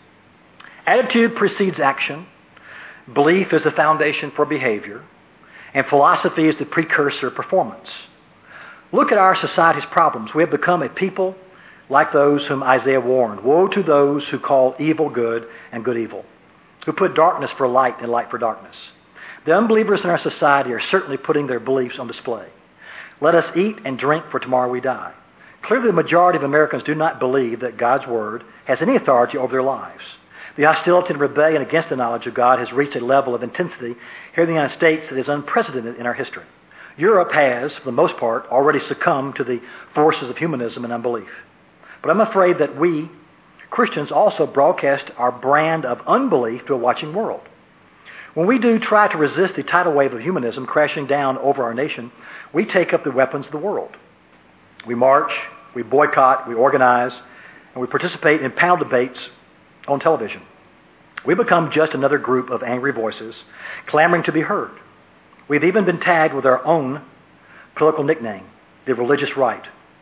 Attitude precedes action. Belief is the foundation for behavior. And philosophy is the precursor of performance. Look at our society's problems. We have become a people like those whom Isaiah warned. Woe to those who call evil good and good evil, who put darkness for light and light for darkness. The unbelievers in our society are certainly putting their beliefs on display. Let us eat and drink, for tomorrow we die. Clearly, the majority of Americans do not believe that God's Word has any authority over their lives. The hostility and rebellion against the knowledge of God has reached a level of intensity here in the United States that is unprecedented in our history. Europe has, for the most part, already succumbed to the forces of humanism and unbelief. But I'm afraid that we, Christians, also broadcast our brand of unbelief to a watching world. When we do try to resist the tidal wave of humanism crashing down over our nation, we take up the weapons of the world. We march, we boycott, we organize, and we participate in panel debates on television. We become just another group of angry voices clamoring to be heard. We've even been tagged with our own political nickname, the religious right.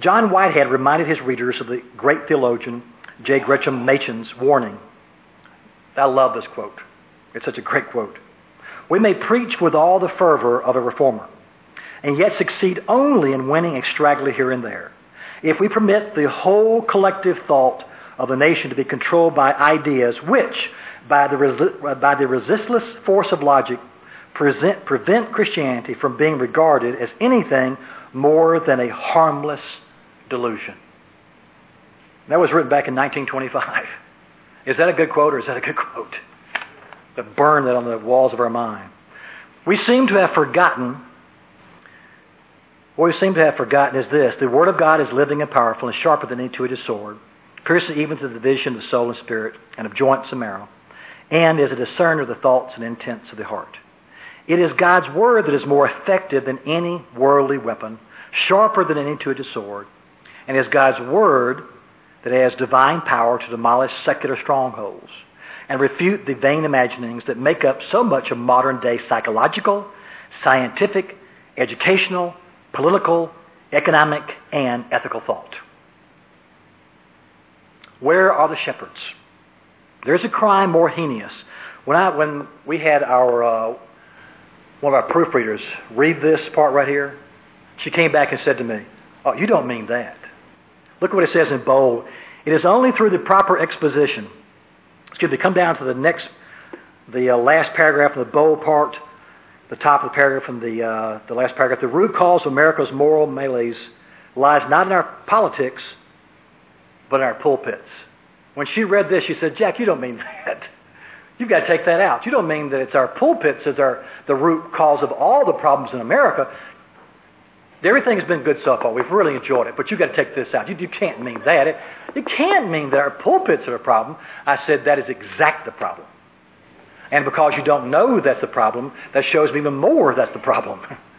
John Whitehead reminded his readers of the great theologian J. Gresham Machen's warning. I love this quote. It's such a great quote. We may preach with all the fervor of a reformer, and yet succeed only in winning a straggler here and there, if we permit the whole collective thought of the nation to be controlled by ideas which, by the, resi- by the resistless force of logic, present, prevent Christianity from being regarded as anything more than a harmless delusion. That was written back in nineteen twenty-five. Is that a good quote or is that a good quote? To burn that on the walls of our mind. We seem to have forgotten, what we seem to have forgotten is this: the Word of God is living and powerful and sharper than any two-edged sword, piercing even to the division of the soul and spirit and of joints and marrow, and is a discerner of the thoughts and intents of the heart. It is God's Word that is more effective than any worldly weapon, sharper than any two-edged sword, and is God's Word that has divine power to demolish secular strongholds and refute the vain imaginings that make up so much of modern-day psychological, scientific, educational, political, economic, and ethical thought. Where are the shepherds? There's a crime more heinous. When I when we had our uh, one of our proofreaders read this part right here, she came back and said to me, "Oh, you don't mean that." Look what it says in bold. It is only through the proper exposition. Excuse me, come down to the next, the uh, last paragraph of the bold part, the top of the paragraph from the uh, the last paragraph. The root cause of America's moral malaise lies not in our politics, but in our pulpits. When she read this, she said, "Jack, you don't mean that. You've got to take that out. You don't mean that it's our pulpits that's our the root cause of all the problems in America. Everything has been good so far. We've really enjoyed it, but you've got to take this out. You, you can't mean that. It, it can't mean that our pulpits are a problem." I said, that is exact the problem. And because you don't know that's the problem, that shows me even more that's the problem.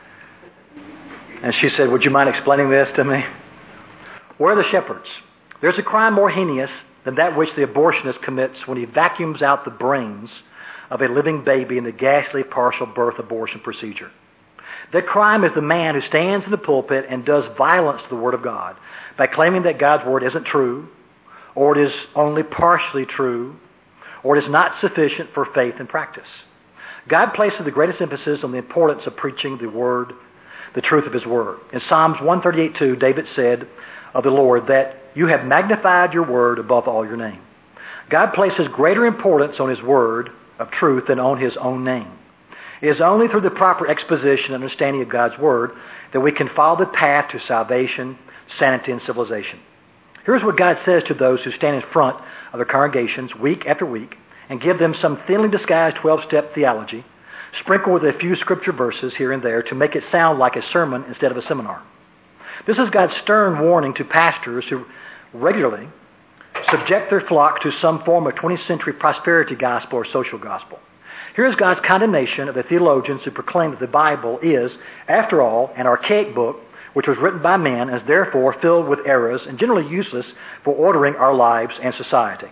And she said, "Would you mind explaining this to me?" Where are the shepherds? There's a crime more heinous than that which the abortionist commits when he vacuums out the brains of a living baby in the ghastly partial birth abortion procedure. That crime is the man who stands in the pulpit and does violence to the Word of God by claiming that God's Word isn't true, or it is only partially true, or it is not sufficient for faith and practice. God places the greatest emphasis on the importance of preaching the Word, the truth of His Word. In Psalms one thirty-eight two, David said of the Lord that you have magnified your Word above all your name. God places greater importance on His Word of truth than on His own name. It is only through the proper exposition and understanding of God's Word that we can follow the path to salvation, sanity, and civilization. Here's what God says to those who stand in front of their congregations week after week and give them some thinly disguised twelve-step theology, sprinkled with a few scripture verses here and there to make it sound like a sermon instead of a seminar. This is God's stern warning to pastors who regularly subject their flock to some form of twentieth century prosperity gospel or social gospel. Here is God's condemnation of the theologians who proclaim that the Bible is, after all, an archaic book which was written by men and is therefore filled with errors and generally useless for ordering our lives and society.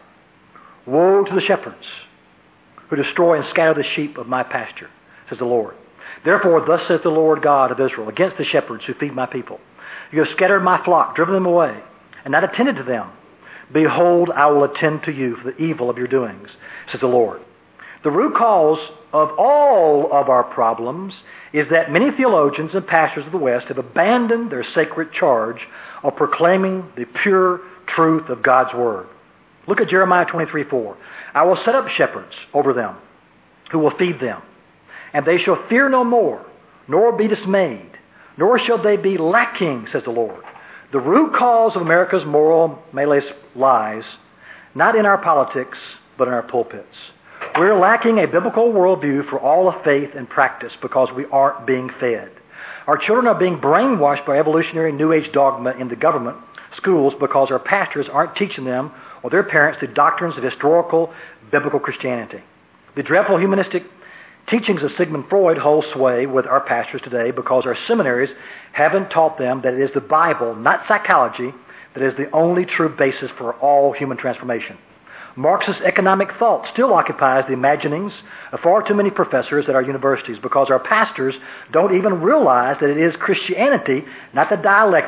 Woe to the shepherds who destroy and scatter the sheep of my pasture, says the Lord. Therefore, thus says the Lord God of Israel, against the shepherds who feed my people. You have scattered my flock, driven them away, and not attended to them. Behold, I will attend to you for the evil of your doings, says the Lord. The root cause of all of our problems is that many theologians and pastors of the West have abandoned their sacred charge of proclaiming the pure truth of God's Word. Look at Jeremiah twenty-three four. I will set up shepherds over them who will feed them, and they shall fear no more, nor be dismayed, nor shall they be lacking, says the Lord. The root cause of America's moral malaise lies not in our politics, but in our pulpits. We're lacking a biblical worldview for all of faith and practice because we aren't being fed. Our children are being brainwashed by evolutionary New Age dogma in the government schools because our pastors aren't teaching them or their parents the doctrines of historical biblical Christianity. The dreadful humanistic teachings of Sigmund Freud hold sway with our pastors today because our seminaries haven't taught them that it is the Bible, not psychology, that is the only true basis for all human transformation. Marxist economic thought still occupies the imaginings of far too many professors at our universities because our pastors don't even realize that it is Christianity, not the dialectic,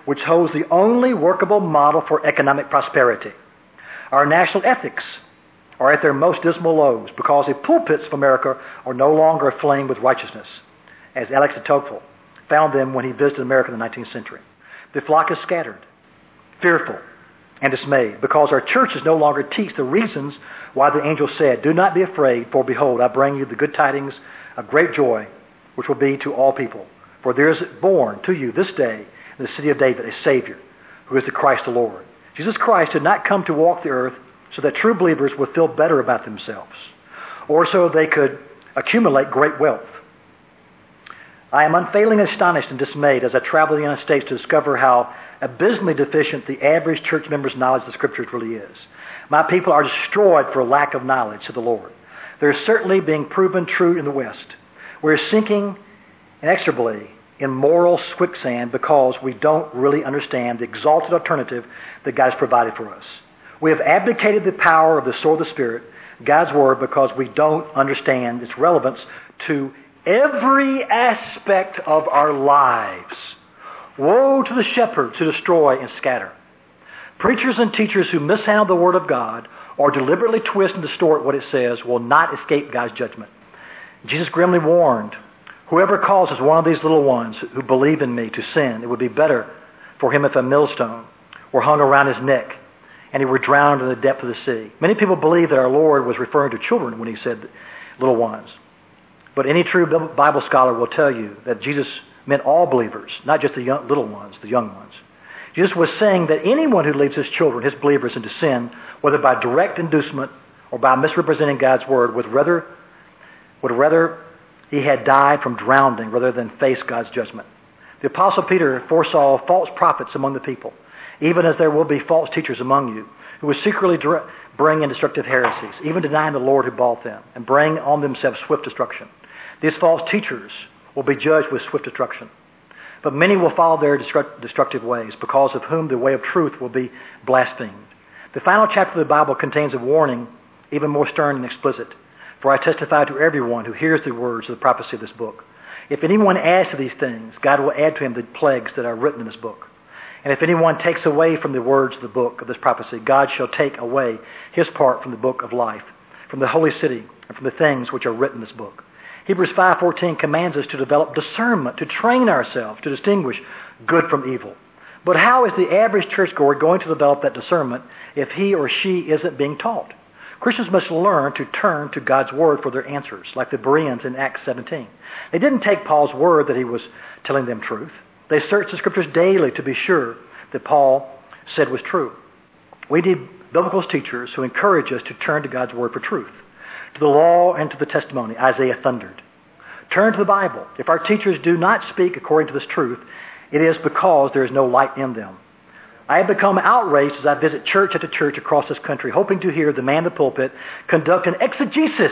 which holds the only workable model for economic prosperity. Our national ethics are at their most dismal lows because the pulpits of America are no longer aflame with righteousness, as Alex de Tocqueville found them when he visited America in the nineteenth century. The flock is scattered, fearful, and dismayed because our churches no longer teach the reasons why the angel said, "Do not be afraid, for behold, I bring you the good tidings of great joy, which will be to all people. For there is born to you this day in the city of David a Savior, who is the Christ the Lord." Jesus Christ did not come to walk the earth so that true believers would feel better about themselves, or so they could accumulate great wealth. I am unfailingly astonished and dismayed as I travel the United States to discover how abysmally deficient the average church member's knowledge of the Scriptures really is. My people are destroyed for lack of knowledge of the Lord. They are certainly being proven true in the West. We are sinking inexorably in moral quicksand because we don't really understand the exalted alternative that God has provided for us. We have abdicated the power of the sword of the Spirit, God's Word, because we don't understand its relevance to every aspect of our lives. Woe to the shepherds who destroy and scatter. Preachers and teachers who mishandle the Word of God or deliberately twist and distort what it says will not escape God's judgment. Jesus grimly warned, "Whoever causes one of these little ones who believe in me to sin, it would be better for him if a millstone were hung around his neck and he were drowned in the depth of the sea." Many people believe that our Lord was referring to children when he said little ones. But any true Bible scholar will tell you that Jesus meant all believers, not just the young, little ones, the young ones. Jesus was saying that anyone who leads his children, his believers, into sin, whether by direct inducement or by misrepresenting God's Word, would rather, would rather he had died from drowning rather than face God's judgment. The Apostle Peter foresaw false prophets among the people, even as there will be false teachers among you, who will secretly bring in destructive heresies, even denying the Lord who bought them, and bring on themselves swift destruction. These false teachers will be judged with swift destruction. But many will follow their destructive ways, because of whom the way of truth will be blasphemed. The final chapter of the Bible contains a warning even more stern and explicit. "For I testify to everyone who hears the words of the prophecy of this book. If anyone adds to these things, God will add to him the plagues that are written in this book. And if anyone takes away from the words of the book of this prophecy, God shall take away his part from the book of life, from the holy city, and from the things which are written in this book." Hebrews five fourteen commands us to develop discernment, to train ourselves to distinguish good from evil. But how is the average churchgoer going to develop that discernment if he or she isn't being taught? Christians must learn to turn to God's Word for their answers, like the Bereans in Acts seventeen. They didn't take Paul's word that he was telling them truth. They searched the Scriptures daily to be sure that Paul said was true. We need biblical teachers who encourage us to turn to God's Word for truth, to the law and to the testimony, Isaiah thundered. Turn to the Bible. If our teachers do not speak according to this truth, it is because there is no light in them. I have become outraged as I visit church after church across this country, hoping to hear the man in the pulpit conduct an exegesis,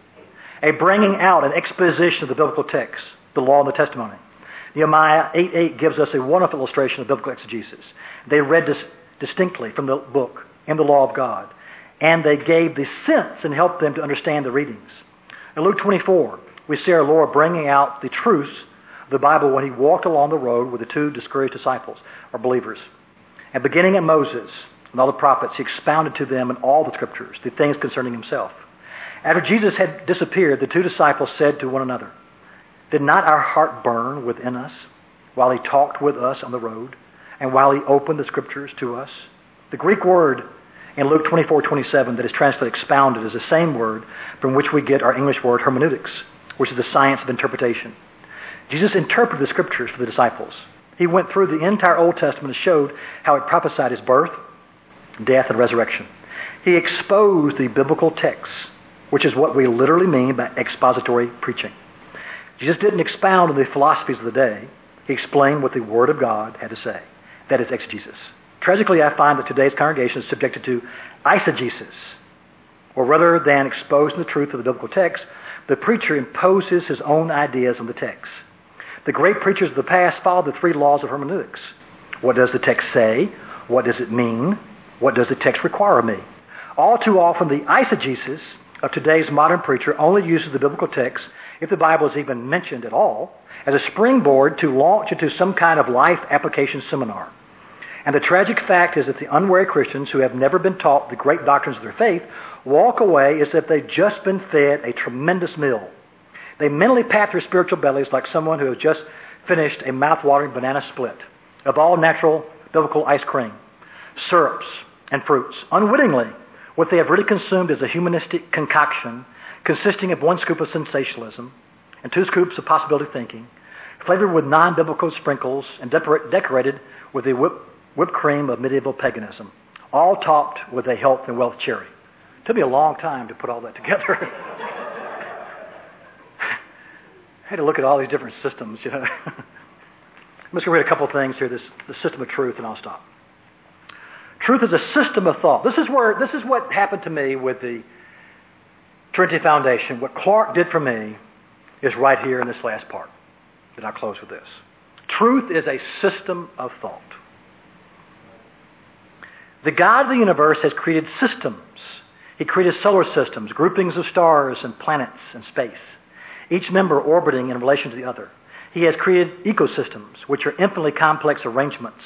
a bringing out, an exposition of the biblical text, the law and the testimony. Nehemiah eight eight gives us a wonderful illustration of biblical exegesis. They read this distinctly from the book and the law of God, and they gave the sense and helped them to understand the readings. In Luke twenty-four, we see our Lord bringing out the truths of the Bible when he walked along the road with the two discouraged disciples, or believers. And beginning at Moses and all the prophets, he expounded to them in all the Scriptures the things concerning himself. After Jesus had disappeared, the two disciples said to one another, "Did not our heart burn within us while he talked with us on the road and while he opened the Scriptures to us?" The Greek word in Luke twenty-four twenty-seven that is translated expounded is the same word from which we get our English word hermeneutics, which is the science of interpretation. Jesus interpreted the Scriptures for the disciples. He went through the entire Old Testament and showed how it prophesied his birth, death, and resurrection. He exposed the biblical texts, which is what we literally mean by expository preaching. Jesus didn't expound on the philosophies of the day. He explained what the Word of God had to say. That is exegesis. Tragically, I find that today's congregation is subjected to eisegesis, or rather than exposing the truth of the biblical text, the preacher imposes his own ideas on the text. The great preachers of the past followed the three laws of hermeneutics. What does the text say? What does it mean? What does the text require of me? All too often, the eisegesis of today's modern preacher only uses the biblical text if the Bible is even mentioned at all, as a springboard to launch into some kind of life application seminar. And the tragic fact is that the unwary Christians who have never been taught the great doctrines of their faith walk away as if they've just been fed a tremendous meal. They mentally pat their spiritual bellies like someone who has just finished a mouth-watering banana split of all natural biblical ice cream, syrups, and fruits. Unwittingly, what they have really consumed is a humanistic concoction consisting of one scoop of sensationalism and two scoops of possibility thinking, flavored with non-biblical sprinkles and decor- decorated with the whip, whipped cream of medieval paganism, all topped with a health and wealth cherry. It took me a long time to put all that together. I had to look at all these different systems, you know. I'm just going to read a couple of things here, this the system of truth, and I'll stop. Truth is a system of thought. This is where this is what happened to me with the Trinity Foundation. What Clark did for me is right here in this last part. And I'll close with this. Truth is a system of thought. The God of the universe has created systems. He created solar systems, groupings of stars and planets and space, each member orbiting in relation to the other. He has created ecosystems, which are infinitely complex arrangements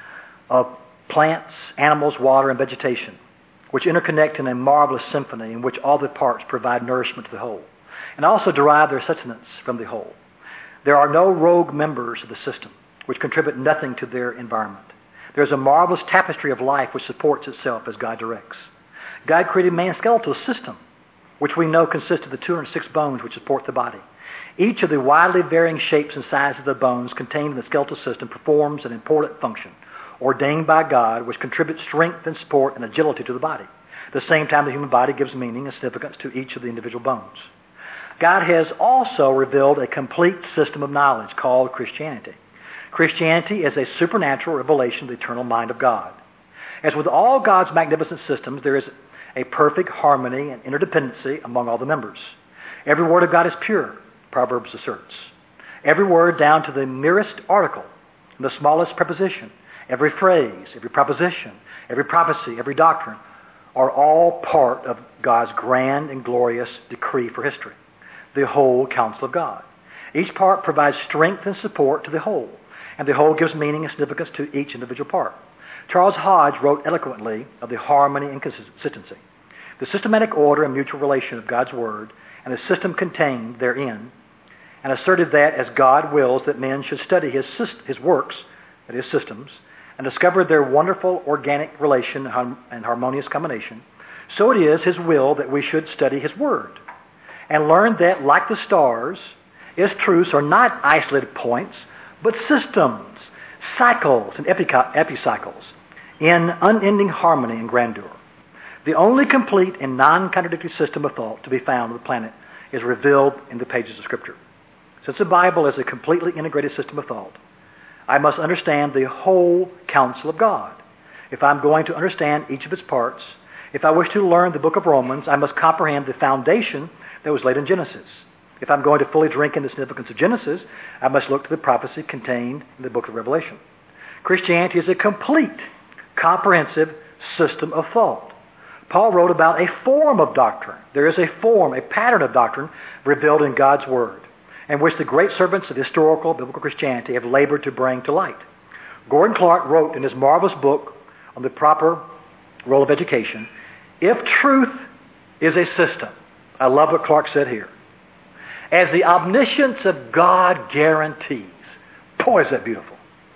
of plants, animals, water, and vegetation, which interconnect in a marvelous symphony in which all the parts provide nourishment to the whole, and also derive their sustenance from the whole. There are no rogue members of the system, which contribute nothing to their environment. There is a marvelous tapestry of life which supports itself as God directs. God created man's skeletal system, which we know consists of the two hundred six bones which support the body. Each of the widely varying shapes and sizes of the bones contained in the skeletal system performs an important function, ordained by God, which contributes strength and support and agility to the body. At the same time, the human body gives meaning and significance to each of the individual bones. God has also revealed a complete system of knowledge called Christianity. Christianity is a supernatural revelation of the eternal mind of God. As with all God's magnificent systems, there is a perfect harmony and interdependency among all the members. Every word of God is pure, Proverbs asserts. Every word down to the merest article, the smallest preposition, every phrase, every proposition, every prophecy, every doctrine, are all part of God's grand and glorious decree for history, the whole counsel of God. Each part provides strength and support to the whole, and the whole gives meaning and significance to each individual part. Charles Hodge wrote eloquently of the harmony and consistency, the systematic order and mutual relation of God's Word, and the system contained therein, and asserted that as God wills that men should study His, his works, that is, systems, and discover their wonderful organic relation and harmonious combination, so it is His will that we should study His Word, and learn that, like the stars, His truths are not isolated points, but systems, cycles, and epicycles, in unending harmony and grandeur. The only complete and non-contradictory system of thought to be found on the planet is revealed in the pages of Scripture. Since the Bible is a completely integrated system of thought, I must understand the whole counsel of God. If I'm going to understand each of its parts, if I wish to learn the book of Romans, I must comprehend the foundation that was laid in Genesis. If I'm going to fully drink in the significance of Genesis, I must look to the prophecy contained in the book of Revelation. Christianity is a complete, comprehensive system of thought. Paul wrote about a form of doctrine. There is a form, a pattern of doctrine revealed in God's Word, and which the great servants of historical biblical Christianity have labored to bring to light. Gordon Clark wrote in his marvelous book on the proper role of education, if truth is a system, I love what Clark said here, as the omniscience of God guarantees. Boy, is that beautiful.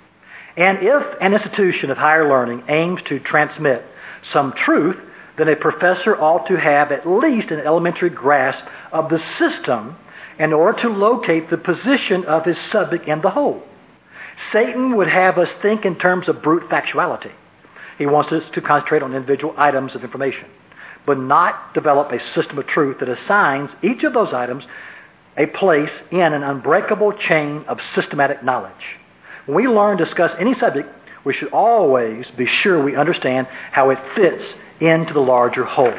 And if an institution of higher learning aims to transmit some truth, then a professor ought to have at least an elementary grasp of the system in order to locate the position of his subject in the whole. Satan would have us think in terms of brute factuality. He wants us to concentrate on individual items of information, but not develop a system of truth that assigns each of those items a place in an unbreakable chain of systematic knowledge. When we learn to discuss any subject, we should always be sure we understand how it fits into the larger whole.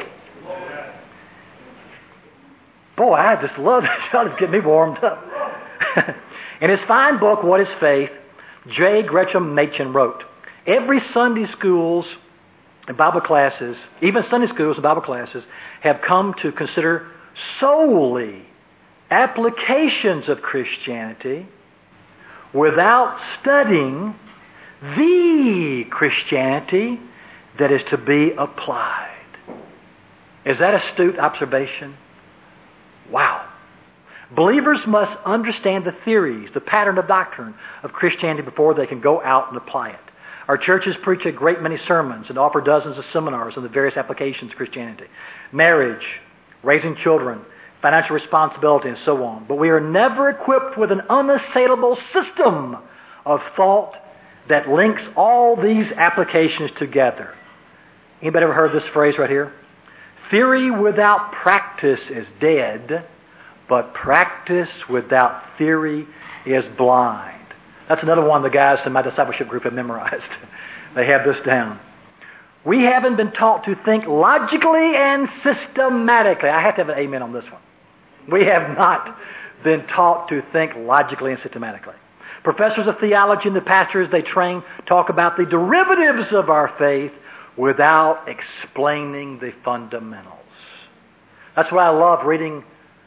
Boy, I just love this. Y'all just get me warmed up. In his fine book, What is Faith?, J. Gresham Machen wrote, every Sunday schools and Bible classes, even Sunday schools and Bible classes, have come to consider solely applications of Christianity without studying the Christianity that is to be applied. Is that astute observation? Wow. Believers must understand the theories, the pattern of doctrine of Christianity before they can go out and apply it. Our churches preach a great many sermons and offer dozens of seminars on the various applications of Christianity. Marriage, raising children, financial responsibility, and so on. But we are never equipped with an unassailable system of thought that links all these applications together. Anybody ever heard this phrase right here? Theory without practice is dead, but practice without theory is blind. That's another one of the guys in my discipleship group have memorized. They have this down. We haven't been taught to think logically and systematically. I have to have an amen on this one. We have not been taught to think logically and systematically. Professors of theology and the pastors they train talk about the derivatives of our faith without explaining the fundamentals. That's why I love reading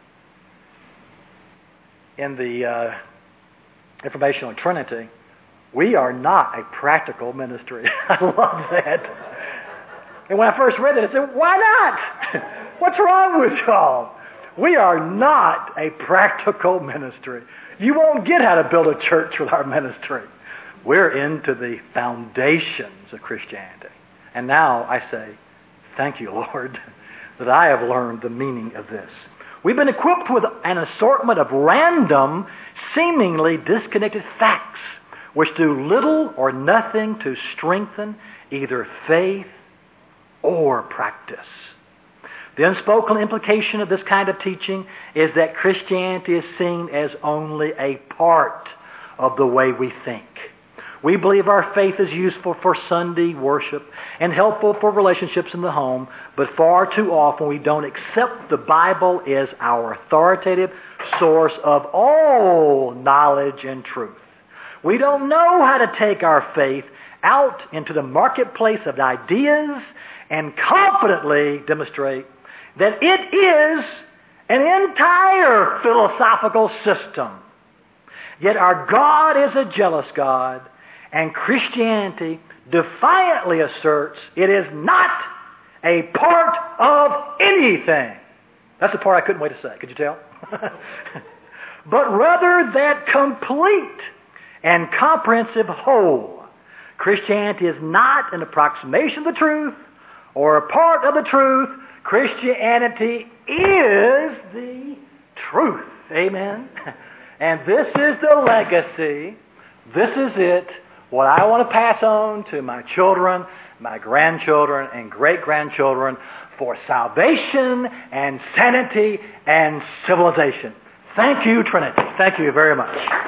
in the uh, information on Trinity. We are not a practical ministry. I love that. And when I first read it, I said, why not? What's wrong with y'all? We are not a practical ministry. You won't get how to build a church with our ministry. We're into the foundations of Christianity. And now I say, thank you, Lord, that I have learned the meaning of this. We've been equipped with an assortment of random, seemingly disconnected facts, which do little or nothing to strengthen either faith or practice. The unspoken implication of this kind of teaching is that Christianity is seen as only a part of the way we think. We believe our faith is useful for Sunday worship and helpful for relationships in the home, but far too often we don't accept the Bible as our authoritative source of all knowledge and truth. We don't know how to take our faith out into the marketplace of ideas and confidently demonstrate that it is an entire philosophical system. Yet our God is a jealous God, and Christianity defiantly asserts it is not a part of anything. That's the part I couldn't wait to say. Could you tell? But rather that complete and comprehensive whole. Christianity is not an approximation of the truth or a part of the truth. Christianity is the truth. Amen. And this is the legacy. This is it. What I want to pass on to my children, my grandchildren, and great-grandchildren for salvation and sanity and civilization. Thank you, Trinity. Thank you very much.